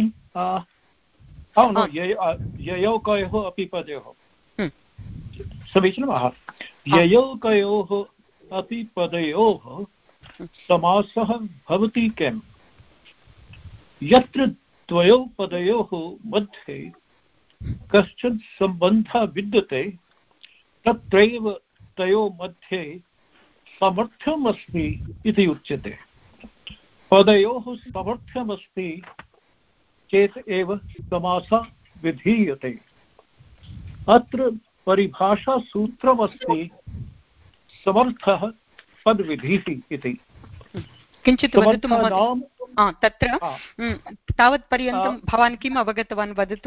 ययोः कयोः अपि पदयोः समीचीनं। ययोः कयोः अपि पदयोः समासः भवति किम्? यत्र द्वयोः पदयोः मध्ये कश्चन सम्बन्धः विद्यते तत्रैव तयोः मध्ये समर्थ्यमस्ति इति उच्यते। पदयोः समर्थ्यमस्ति चेत् एव समासः विधीयते। अत्र परिभाषासूत्रमस्ति समर्थः पदविधिः इति। किञ्चित् वदतु महोदय। तत्र तावत्पर्यन्तं भवान् किम् अवगतवान् वदतु।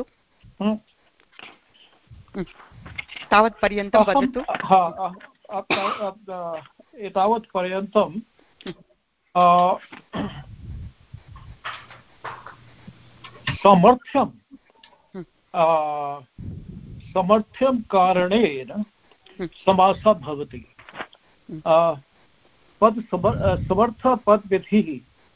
तावत्पर्यन्तं वदतु। एतावत्पर्यन्तं समर्थ्यं कारणेन समासः भवति। समर्थपदविधिः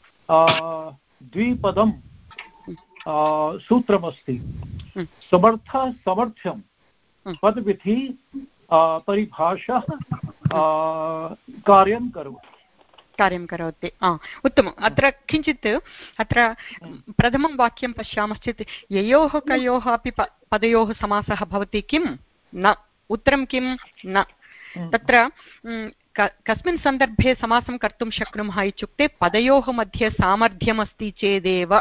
द्विपदं सूत्रमस्ति। समर्थ्यं पदविधि परिभाषा कार्यं करोति। उत्तमम्। अत्र किञ्चित् अत्र प्रथमं वाक्यं पश्यामश्चेत् ययोः कयोः अपि पदयोः समासः भवति किं न। उत्तरं किं न। तत्र कस्मिन् सन्दर्भे समासं कर्तुं शक्नुमः इत्युक्ते पदयोः मध्ये सामर्थ्यमस्ति चेदेव।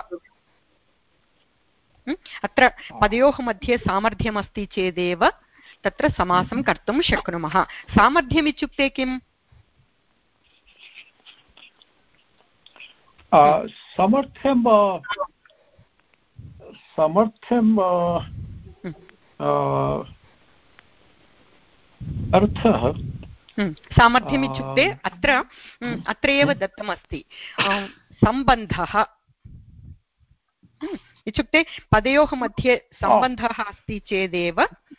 अत्र पदयोः मध्ये सामर्थ्यमस्ति चेदेव तत्र समासं कर्तुं शक्नुमः। सामर्थ्यम् इत्युक्ते किम्? समर्थ्यं अर्थः सामर्थ्यम् इत्युक्ते अत्र एव दत्तमस्ति सम्बन्धः इत्युक्ते पदयोः मध्ये सम्बन्धः अस्ति चेदेव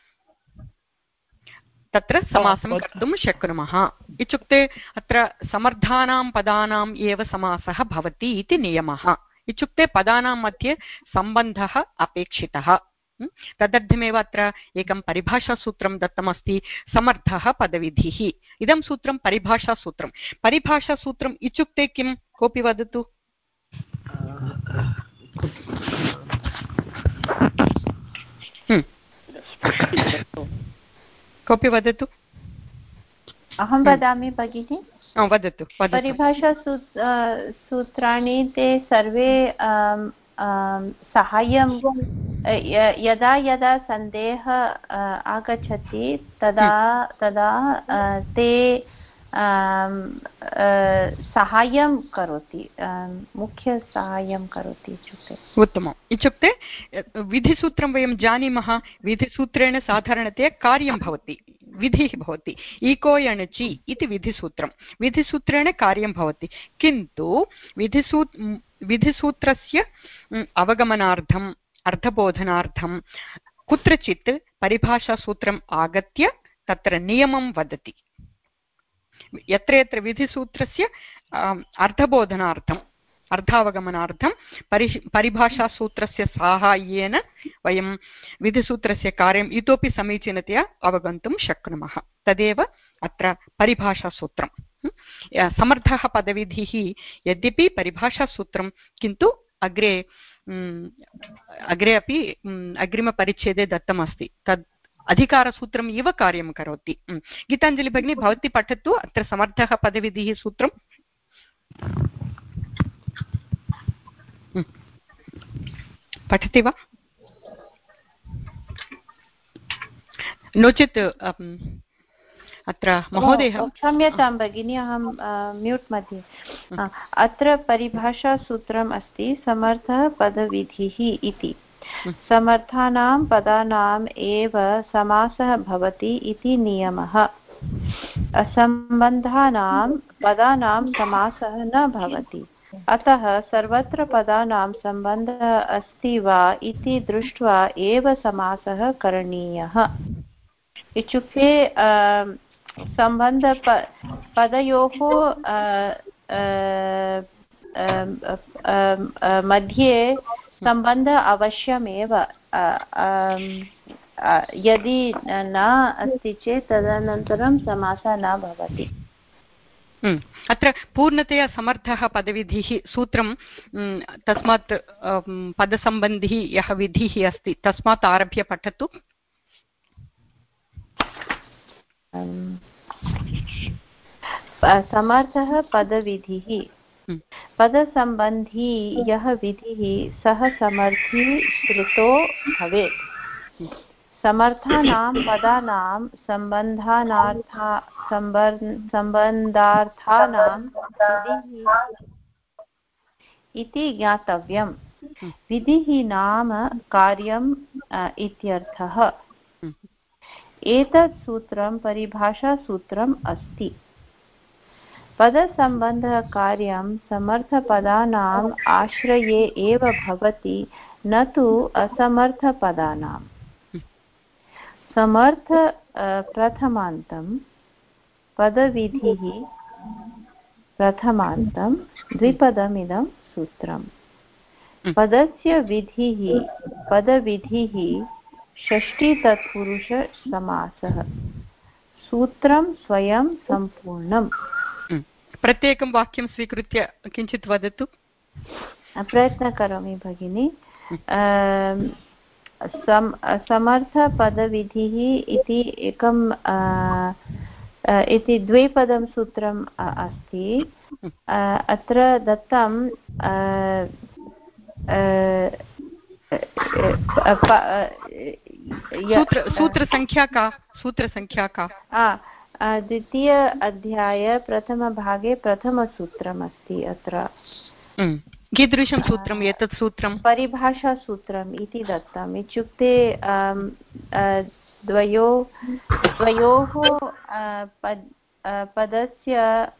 तत्र समासं कर्तुं शक्नुमः। इत्युक्ते अत्र समर्थानां पदानाम् एव समासः भवति इति नियमः। इत्युक्ते पदानां मध्ये सम्बन्धः अपेक्षितः। तदर्थमेव अत्र एकं परिभाषासूत्रं दत्तमस्ति समर्थः पदविधिः। इदं सूत्रं परिभाषासूत्रं। परिभाषासूत्रम् इत्युक्ते किं? कोऽपि वदतु। कोऽपि वदतु। अहं वदामि भगिनि। वदतु। परिभाषासूत्राणि ते सर्वे साहाय्यं यदा यदा सन्देहः आगच्छति तदा ते साहाय्यं करोति, मुख्यसाहाय्यं करोति इत्युक्ते। उत्तमम्। इत्युक्ते विधिसूत्रं वयं जानीमः। विधिसूत्रेण साधारणतया कार्यं भवति, विधिः भवति। इको यणचि इति विधिसूत्रं। विधिसूत्रेण कार्यं भवति, किन्तु विधिसूत्रस्य अवगमनार्थम् अर्थबोधनार्थं कुत्रचित् परिभाषासूत्रम् आगत्य तत्र नियमं वदति। यत्र यत्र विधिसूत्रस्य अर्थबोधनार्थम् अर्थावगमनार्थं परिभाषासूत्रस्य साहाय्येन वयं विधिसूत्रस्य कार्यम् इतोपि समीचीनतया अवगन्तुं शक्नुमः। तदेव अत्र परिभाषासूत्रं। समर्थः पदविधिः यद्यपि परिभाषासूत्रं, किन्तु अग्रे अपि अग्रिमपरिच्छेदे दत्तमस्ति। तद् अधिकारसूत्रम् इव कार्यं करोति। गीताञ्जलि भगिनी, भवती पठतु अत्र समर्थः पदविधिः सूत्रम्। पठति वा? नो चेत् अत्र महोदयः। क्षम्यतां भगिनी, अहं म्यूट् मध्ये। अत्र परिभाषासूत्रम् अस्ति समर्थः पदविधिः इति। समर्थानां पदानाम् एव समासः भवति इति नियमः। असम्बन्धानां पदानां समासः न भवति। अतः सर्वत्र पदानां सम्बन्धः अस्ति वा इति दृष्ट्वा एव समासः करणीयः। इत्युक्ते पदयोः मध्ये सम्बन्धः अवश्यमेव। यदि न अस्ति चेत् तदनन्तरं समासः न भवति। अत्र पूर्णतया समर्थः पदविधिः सूत्रं तस्मात् पदसम्बन्धी यः विधिः अस्ति तस्मात् आरभ्य पठतु। समर्थः पदविधिः पदसम्बन्धी यः विधिः सः समर्थी श्रुतो भवेत् समर्थानां पदानां सम्बन्धार्थानां विधिः इति ज्ञातव्यम् विधिः नाम कार्यम् इत्यर्थः एतत् सूत्रं परिभाषासूत्रम् अस्ति पदसम्बन्धः कार्यं समर्थपदानाम् आश्रये एव भवति न तु असमर्थपदानाम् समर्थ प्रथमान्तं पदविधिः प्रथमान्तं द्विपदमिदं सूत्रम् पदस्य विधिः पदविधिः षष्ठी तत्पुरुषसमासः सूत्रं स्वयं सम्पूर्णम् प्रत्येकं वाक्यं स्वीकृत्य किञ्चित् वदतु प्रयत्नं करोमि भगिनी समर्थपदविधिः इति एकं इति द्विपदं सूत्रम् अस्ति अत्र दत्तं सूत्रसङ्ख्या का द्वितीय अध्याय प्रथमभागे प्रथमसूत्रम् अस्ति अत्र कीदृशं सूत्रम् एतत् सूत्रं परिभाषासूत्रम् इति दत्तम् इत्युक्ते द्वयोः पदस्य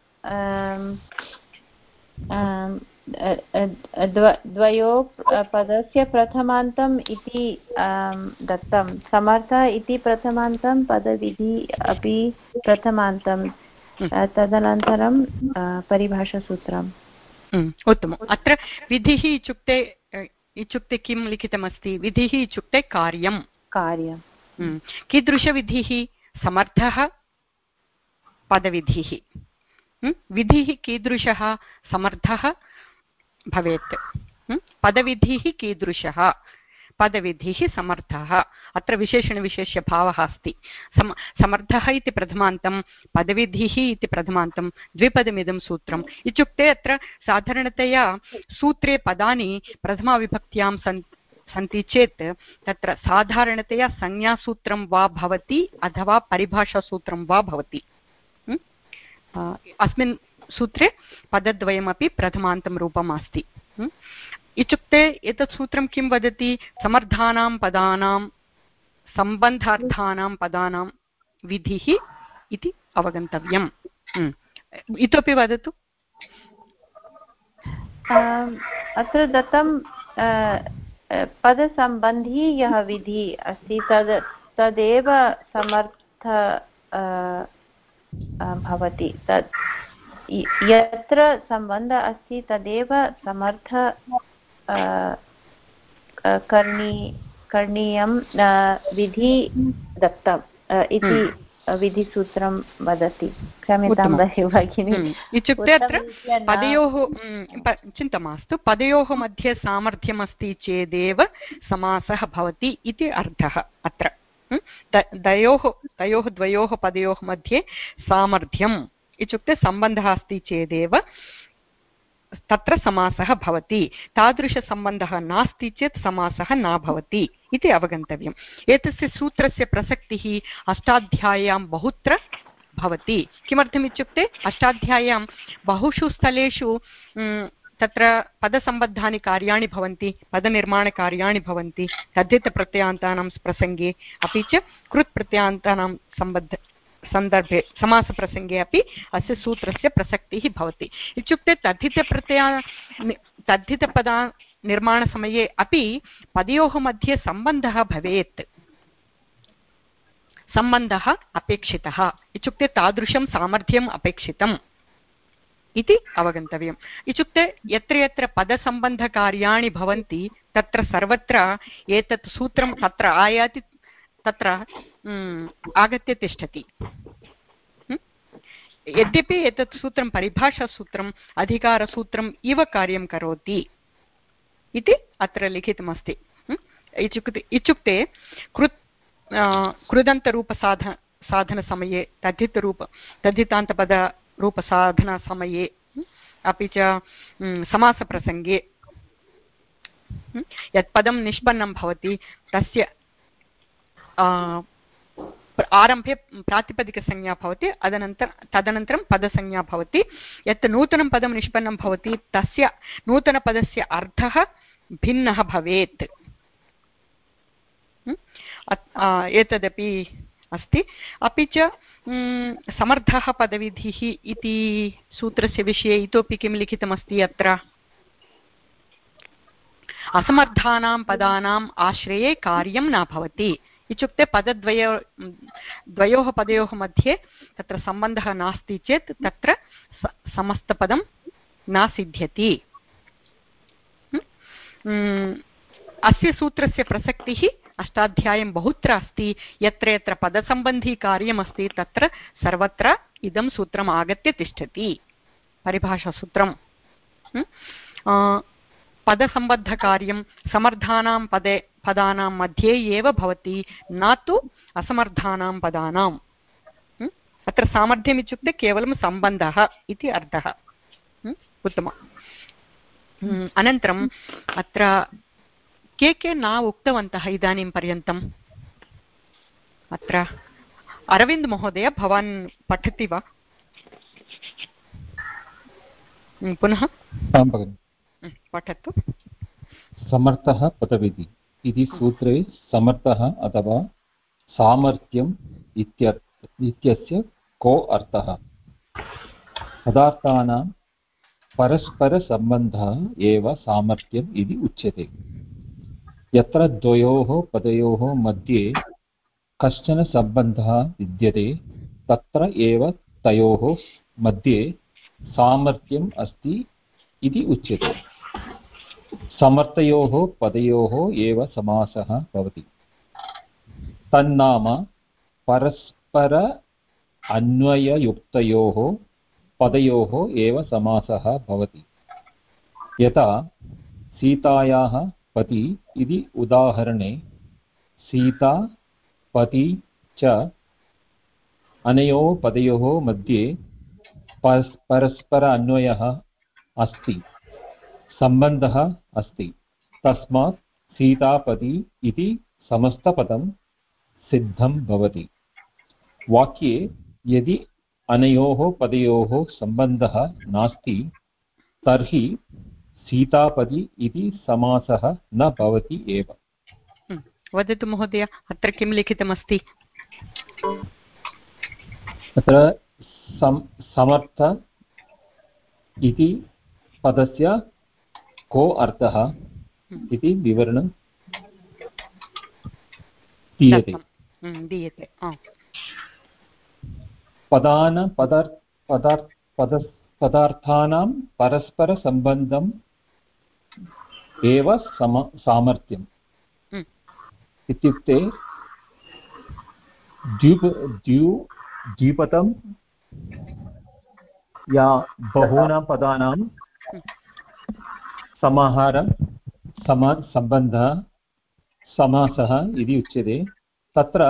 द्वयोः पदस्य प्रथमान्तम् इति दत्तं समर्थ इति प्रथमान्तं पदविधि अपि प्रथमान्तं तदनन्तरं परिभाषासूत्रम् उत्तमम् अत्र विधिः इत्युक्ते किं लिखितमस्ति विधिः इत्युक्ते कार्यं कीदृशविधिः समर्थः पदविधिः विधिः कीदृशः समर्थः भवेत् पदविधिः कीदृशः पदविधिः समर्थः अत्र विशेषणविशेष्यभावः अस्ति समर्थः इति प्रथमान्तं पदविधिः इति प्रथमान्तं द्विपदमिदं सूत्रम् इत्युक्ते अत्र साधारणतया सूत्रे पदानि प्रथमाविभक्त्यां सन्ति चेत् तत्र साधारणतया संज्ञासूत्रं वा भवति अथवा परिभाषासूत्रं वा भवति अस्मिन् सूत्रे पदद्वयमपि प्रथमान्तं रूपम् अस्ति इत्युक्ते एतत् सूत्रं किं वदति समर्थानां पदानां सम्बन्धार्थानां पदानां विधिः इति अवगन्तव्यम् इतोपि वदतु अत्र दत्तं पदसम्बन्धी यः विधिः अस्ति तदेव समर्थ भवति तत् यत्र सम्बन्धः अस्ति तदेव समर्थ करणीयं विधि दत्तम् इति विधिसूत्रं वदति क्षम्यतां भगिनी इत्युक्ते अत्र पदयोः चिन्ता मास्तु पदयोः मध्ये सामर्थ्यमस्ति चेदेव समासः भवति इति अर्थः अत्र तयोः द्वयोः पदयोः मध्ये सामर्थ्यम् इत्युक्ते सम्बन्धः अस्ति चेदेव तत्र समासः भवति तादृशसम्बन्धः नास्ति चेत् समासः न भवति इति अवगन्तव्यम् एतस्य सूत्रस्य प्रसक्तिः अष्टाध्याय्यां बहुत्र भवति किमर्थमित्युक्ते अष्टाध्याय्यां बहुषु स्थलेषु तत्र पदसम्बद्धानि कार्याणि भवन्ति पदनिर्माणकार्याणि भवन्ति तद्धितप्रत्ययान्तानां प्रसङ्गे अपि च कृत्प्रत्ययान्तानां सन्दर्भे समासप्रसङ्गे अपि अस्य सूत्रस्य प्रसक्तिः भवति इत्युक्ते तद्धितपदा निर्माणसमये अपि पदयोः मध्ये सम्बन्धः भवेत् सम्बन्धः अपेक्षितः इत्युक्ते तादृशं सामर्थ्यम् अपेक्षितम् इति अवगन्तव्यम् इत्युक्ते यत्र यत्र पदसम्बन्धकार्याणि भवन्ति तत्र सर्वत्र एतत् सूत्रं तत्र आयाति तत्र आगत्य तिष्ठति यद्यपि एतत् सूत्रं परिभाषासूत्रम् अधिकारसूत्रम् इव कार्यं करोति इति अत्र लिखितमस्ति इत्युक्ते कृदन्तरूपसाधनसमये तद्धितान्तपद रूपसाधनसमये अपि च समासप्रसङ्गे यत् पदं निष्पन्नं भवति तस्य आरम्भे प्रातिपदिकसंज्ञा भवति, तदनन्तरं पदसंज्ञा भवति। यत् नूतनं पदं निष्पन्नं भवति तस्य नूतनपदस्य अर्थः भिन्नः भवेत्। एतदपि अस्ति। अपि च समर्थः पदविधिः इति सूत्रस्य विषये इतोपि किं लिखितमस्ति अत्र? असमर्थानां पदानाम् आश्रये कार्यं न भवति इत्युक्ते द्वयोः पदयोः मध्ये तत्र सम्बन्धः नास्ति चेत् तत्र समस्तपदं न सिद्ध्यति। अस्य सूत्रस्य प्रसक्तिः अष्टाध्यायीं बहुत्र अस्ति। यत्र यत्र पदसम्बन्धी कार्यमस्ति तत्र सर्वत्र इदं सूत्रम् आगत्य तिष्ठति, परिभाषासूत्रं। पदसम्बद्धकार्यं समर्थानां पदानां मध्ये एव भवति, न तु असमर्थानां पदानाम्। अत्र सामर्थ्यम् इत्युक्ते केवलं सम्बन्धः इति अर्थः। उत्तमम्। अनन्तरम् अत्र के न उक्तवन्तः इदानीं पर्यन्तम्? अत्र अरविन्द महोदय, भवान् पठति वा? पुनः पठतु। समर्थः पदविधि इति सूत्रे समर्थः अथवा सामर्थ्यम् इत्यस्य को अर्थः? पदार्थानां परस्परसम्बन्धः एव सामर्थ्यम् इति उच्यते। यत्र द्वयोः पदयोः मध्ये कश्चन सम्बन्धः विद्यते तत्र एव तयोः मध्ये सामर्थ्यम् अस्ति इति उच्यते। समर्थयोः पदयोः एव समासः भवति। तन्नाम परस्पर अन्वययुक्तयोः पदयोः एव समासः भवति। यथा सीतायाः पति इति उदाहरणे सीता पति च अनयोः पदयोः मध्ये परस्पर अन्वयः अस्ति, सम्बन्धः अस्ति। तस्मात् सीतापति इति समस्तपदं सिद्धं भवति। वाक्ये यदि अनयोः पदयोः सम्बन्धः नास्ति तर्हि सीतापति इति समासः न भवति एव। वदतु महोदय, अत्र किं लिखितमस्ति? अत्र समर्थ इति पदस्य को अर्थः इति विवरणं दीयते। पदार्थानां परस्परसम्बन्धम् एव सामर्थ्यम् इत्युक्ते द्विपदं या बहूनां पदानां समाहारं सम्बन्धः समासः इति उच्यते। तत्र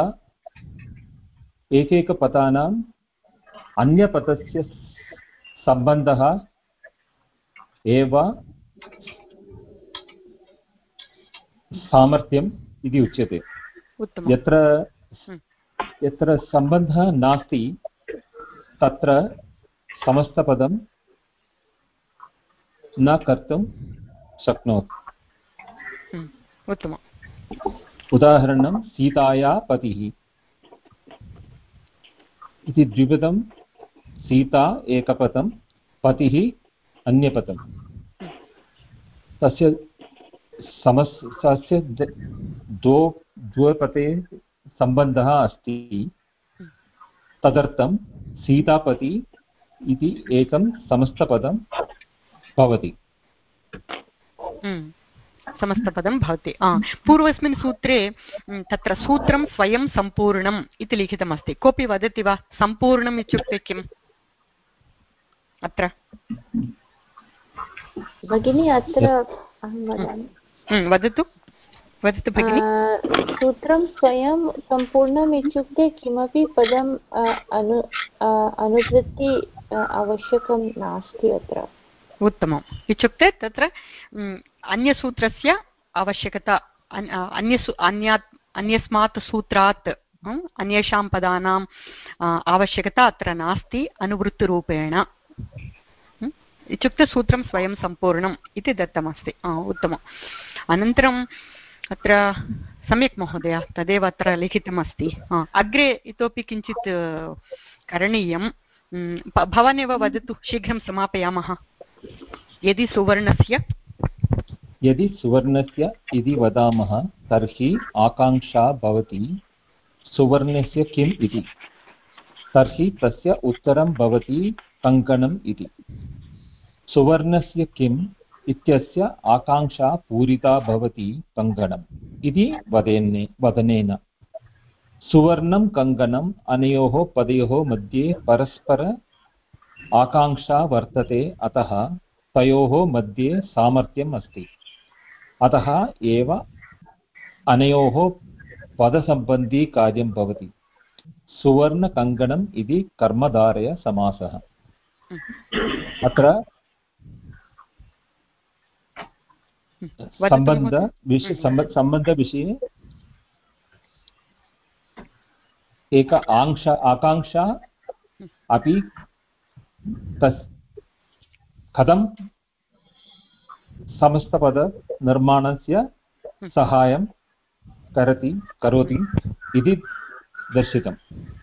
एकैकपदानाम् अन्यपदस्य सम्बन्धः एव सामर्थ्यम् इति उच्यते। यत्र सम्बन्धः नास्ति तत्र समस्तपदं न कर्तुं शक्नोति। उत्तमम्। उदाहरणं सीताया पतिः इति द्विपदं, सीता एकपदं, पतिः अन्यपदं। तस्य द्विपदे सम्बन्धः अस्ति। तदर्थं सीतापति इति एकं समस्तपदं भवति। समस्तपदं भवति। पूर्वस्मिन् सूत्रे तत्र सूत्रं स्वयं सम्पूर्णम् इति लिखितमस्ति। कोऽपि वदति वा सम्पूर्णम् इत्युक्ते किम्? अत्र भगिनी अत्र अहं वदामि। वदतु भगिनि। सूत्रं स्वयं सम्पूर्णम् इत्युक्ते किमपि पदम् अनुसृत्य आवश्यकं नास्ति अत्र। उत्तमम्। इत्युक्ते तत्र अन्यसूत्रस्य आवश्यकता अन्यस्मात् सूत्रात् अन्येषां पदानाम् आवश्यकता अत्र नास्ति अनुवृत्तिरूपेण। इत्युक्ते सूत्रं स्वयं सम्पूर्णम् इति दत्तमस्ति। उत्तमम्। अनन्तरम् अत्र सम्यक् महोदय, तदेव अत्र लिखितमस्ति। अग्रे इतोपि किञ्चित् करणीयं। भवानेव वदतु, शीघ्रं समापयामः। यदि सुवर्णस्य इति वदामः तर्हि आकाङ्क्षा भवति सुवर्णस्य किम् इति। तर्हि तस्य उत्तरं भवति कङ्कणम् इति। सुवर्णस्य किम् इत्यस्य आकाङ्क्षा पूरिता भवति कङ्कणम् इति वदनेन सुवर्णं कङ्कणम् अनयोः पदयोः मध्ये परस्पर आकाङ्क्षा वर्तते, अतः तयोः मध्ये सामर्थ्यम् अस्ति। अतः एव अनयोः पदसम्बन्धी कार्यं भवति। सुवर्णकङ्कणम् इति कर्मधारय समासः। अत्र सम्बन्धविषये एक आकाङ्क्षा अपि कथं समस्तपदनिर्माणस्य सहायं करोति इति दर्शितम्।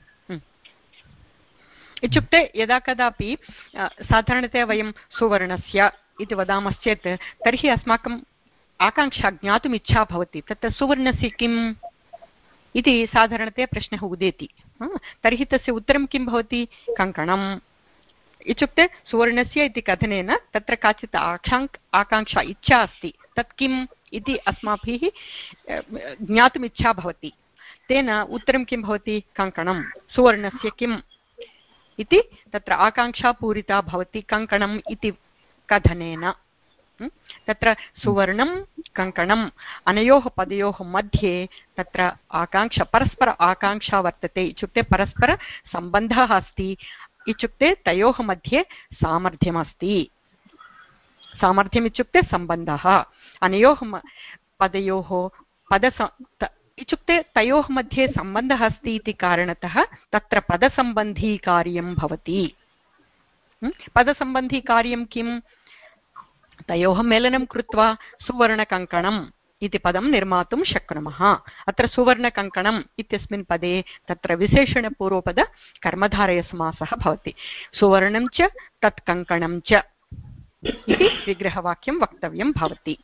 इत्युक्ते यदा कदापि साधारणतया वयं सुवर्णस्य इति वदामश्चेत् तर्हि अस्माकम् आकाङ्क्षा ज्ञातुम् इच्छा भवति, तत्र सुवर्णस्य किम् इति साधारणतया प्रश्नः उदेति। तर्हि तस्य उत्तरं किं भवति? कङ्कणम्। इत्युक्ते सुवर्णस्य इति कथनेन तत्र काचित् आकाङ्क्षा इच्छा अस्ति, तत् किम् इति अस्माभिः ज्ञातुम् इच्छा भवति। तेन उत्तरं किं भवति? कङ्कणं। सुवर्णस्य किम् इति तत्र आकाङ्क्षा पूरिता भवति कङ्कणम् इति कथनेन। तत्र सुवर्णं कङ्कणम् अनयोः पदयोः मध्ये तत्र आकाङ्क्षा, परस्पर आकाङ्क्षा वर्तते। इत्युक्ते परस्परसम्बन्धः अस्ति। इत्युक्ते तयोः मध्ये सामर्थ्यमस्ति। सामर्थ्यम् इत्युक्ते सम्बन्धः। अनयोः पदयोः इत्युक्ते तयोः मध्ये सम्बन्धः अस्ति इति कारणतः तत्र पदसम्बन्धीकार्यं भवति। पदसम्बन्धीकार्यं किम्? तयोः मेलनं कृत्वा सुवर्णकङ्कणम् इति पदं निर्मातुं शक्नुमः। अत्र सुवर्णकङ्कणम् इत्यस्मिन् पदे तत्र विशेषणपूर्वपद कर्मधारयसमासः भवति। सुवर्णं च तत् कङ्कणं च इति विग्रहवाक्यं वक्तव्यं भवति।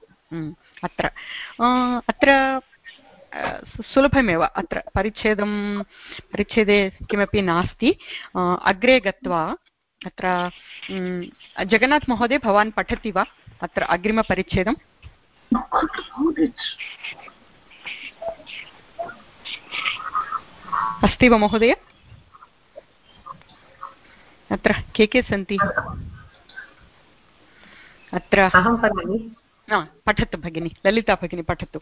अत्र सुलभमेव। अत्र परिच्छेदे किमपि नास्ति। अग्रे गत्वा अत्र जगन्नाथ महोदय, भवान् पठति वा अत्र अग्रिमपरिच्छेदम्? अस्ति वा महोदय? अत्र के सन्ति? अत्र अहं पठामि। पठतु भगिनी, ललिता भगिनी पठतु।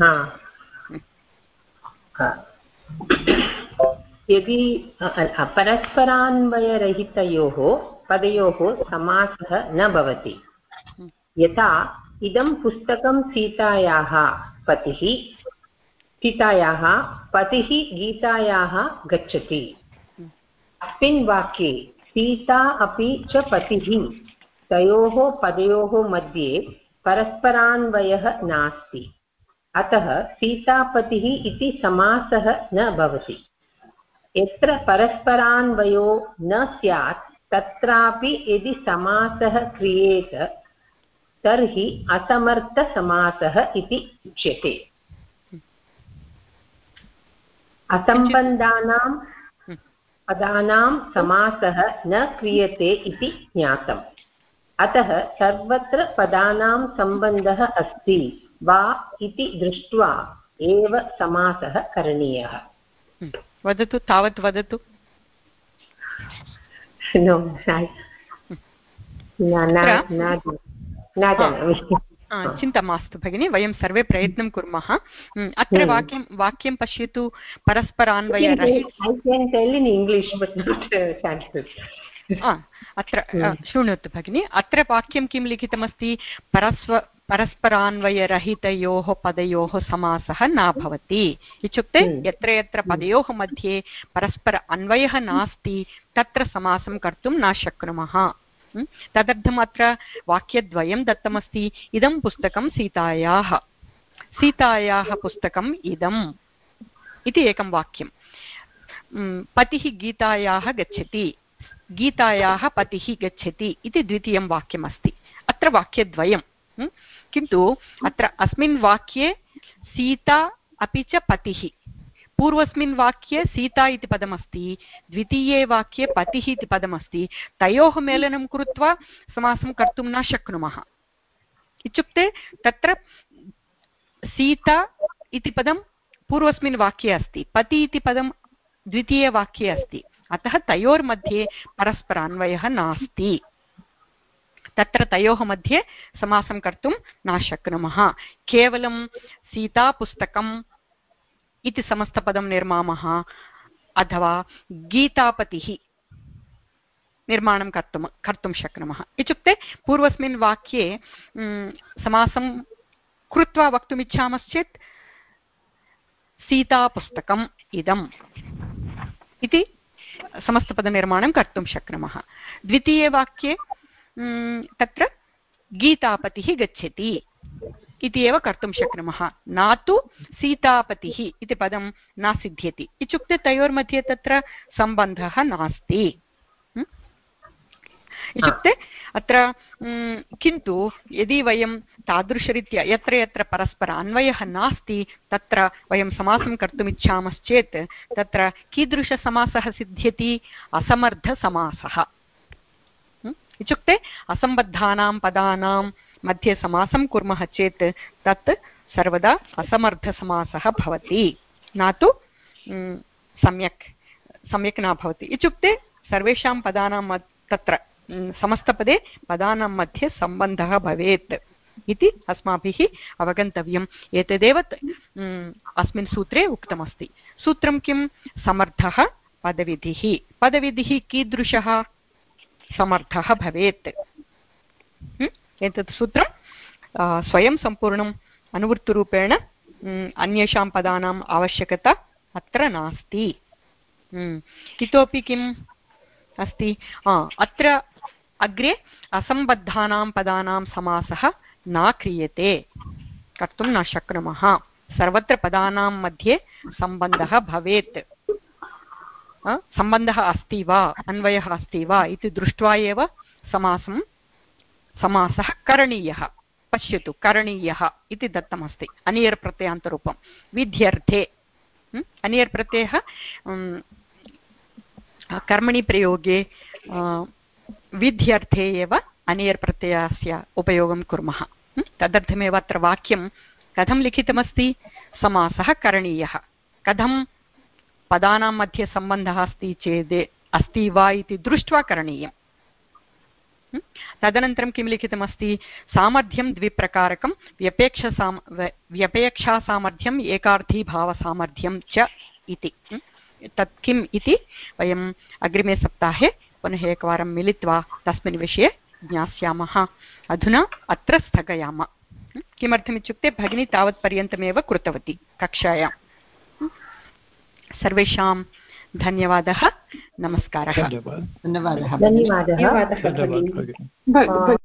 यदि परस्परान्वयरहितयोः पदयोः समासः न भवति, यथा इदं पुस्तकं सीतायाः पतिः गीतायाः गच्छति। अस्मिन् वाक्ये सीता अपि च पतिः तयोः पदयोः मध्ये परस्परान्वयः नास्ति, अतः सीतापतिः इति समासः न भवति। यत्र परस्परान्वयो न स्यात् तत्रापि यदि समासः क्रियेत तर्हि असमर्थसमासः इति उच्यते। असम्बन्धानां पदानां समासः न क्रियते इति ज्ञातम्, अतः सर्वत्र पदानां सम्बन्धः अस्ति वा इति दृष्ट्वा एव समासः करणीयः। वदतु, तावत् वदतु। चिन्ता मास्तु भगिनि, वयं सर्वे प्रयत्नं कुर्मः। अत्र वाक्यं पश्यतु। परस्परान्वयरहित अत्र शृणोतु भगिनि, अत्र वाक्यं किं लिखितमस्ति? परस्परान्वयरहितयोः पदयोः समासः न भवति इत्युक्ते यत्र यत्र पदयोः मध्ये परस्पर अन्वयः नास्ति तत्र समासं कर्तुं न शक्नुमः। तदर्थम् अत्र वाक्यद्वयं दत्तमस्ति। इदं पुस्तकं सीतायाः पुस्तकम् इदम् इति एकं वाक्यं। पतिः गीतायाः गच्छति, गीतायाः पतिः गच्छति इति द्वितीयं वाक्यमस्ति। अत्र वाक्यद्वयं, किन्तु अत्र अस्मिन् वाक्ये सीता अपि च पतिः, पूर्वस्मिन् वाक्ये सीता इति पदमस्ति, द्वितीये वाक्ये पतिः इति पदमस्ति। तयोः मेलनं कृत्वा समासं कर्तुं न शक्नुमः। इत्युक्ते तत्र सीता इति पदं पूर्वस्मिन् वाक्ये अस्ति, पति इति पदं द्वितीये वाक्ये अस्ति, अतः तयोर्मध्ये परस्परान्वयः नास्ति। तत्र तयोः मध्ये समासं कर्तुं न शक्नुमः। केवलं सीतापुस्तकम् इति समस्तपदं निर्मामः अथवा गीतापतिः निर्माणं कर्तुं शक्नुमः। इत्युक्ते पूर्वस्मिन् वाक्ये समासं कृत्वा वक्तुमिच्छामश्चेत् सीतापुस्तकम् इदम् इति समस्तपदनिर्माणं कर्तुं शक्नुमः। द्वितीये वाक्ये तत्र गीतापतिः गच्छति इति एव कर्तुं शक्नुमः, न तु सीतापतिः इति पदं न सिद्ध्यति। इत्युक्ते तयोर्मध्ये तत्र सम्बन्धः नास्ति। इत्युक्ते अत्र किन्तु यदि वयं तादृशरीत्या यत्र यत्र परस्पर अन्वयः नास्ति तत्र वयं समासं कर्तुमिच्छामश्चेत् तत्र कीदृशसमासः सिद्ध्यति? असमर्थसमासः। इत्युक्ते असम्बद्धानां पदानां मध्ये समासं कुर्मः चेत् तत् सर्वदा असमर्थसमासः भवति, न तु सम्यक् न भवति। इत्युक्ते सर्वेषां पदानां तत्र समस्तपदे पदानां मध्ये सम्बन्धः भवेत् इति अस्माभिः अवगन्तव्यम्। एतदेव अस्मिन् सूत्रे उक्तमस्ति। सूत्रं किं? समर्थः पदविधिः। पदविधिः कीदृशः? समर्थः भवेत्। एतत् सूत्रं स्वयं सम्पूर्णम् अनुवृत्तरूपेण अन्येषां पदानाम् आवश्यकता अत्र नास्ति। इतोपि किम् अस्ति? अत्र अग्रे असम्बद्धानां पदानां समासः न क्रियते, कर्तुं न शक्नुमः। सर्वत्र पदानां मध्ये सम्बन्धः भवेत्। सम्बन्धः अस्ति वा, अन्वयः अस्ति वा इति दृष्ट्वा एव समासः करणीयः। पश्यतु, करणीयः इति दत्तमस्ति। अनियर् प्रत्ययान्तरूपं विध्यर्थे। अनियर् प्रत्ययः कर्मणि प्रयोगे विध्यर्थे एव अनियर् प्रत्ययस्य उपयोगं कुर्मः। तदर्थमेव अत्र वाक्यं कथं लिखितमस्ति? समासः करणीयः। कथं? पदानां मध्ये सम्बन्धः अस्ति चेत् अस्ति वा इति दृष्ट्वा करणीयम्। तदनन्तरं किं लिखितमस्ति? सामर्थ्यं द्विप्रकारकं, व्यपेक्षासामर्थ्यम् एकार्थीभावसामर्थ्यं च इति। तत् किम् इति वयम् अग्रिमे सप्ताहे पुनः एकवारं मिलित्वा तस्मिन् विषये ज्ञास्यामः। अधुना अत्र स्थगयामः। किमर्थमित्युक्ते भगिनी तावत्पर्यन्तमेव कृतवती कक्षायां। सर्वेषां धन्यवादः, नमस्कारः। धन्यवादः।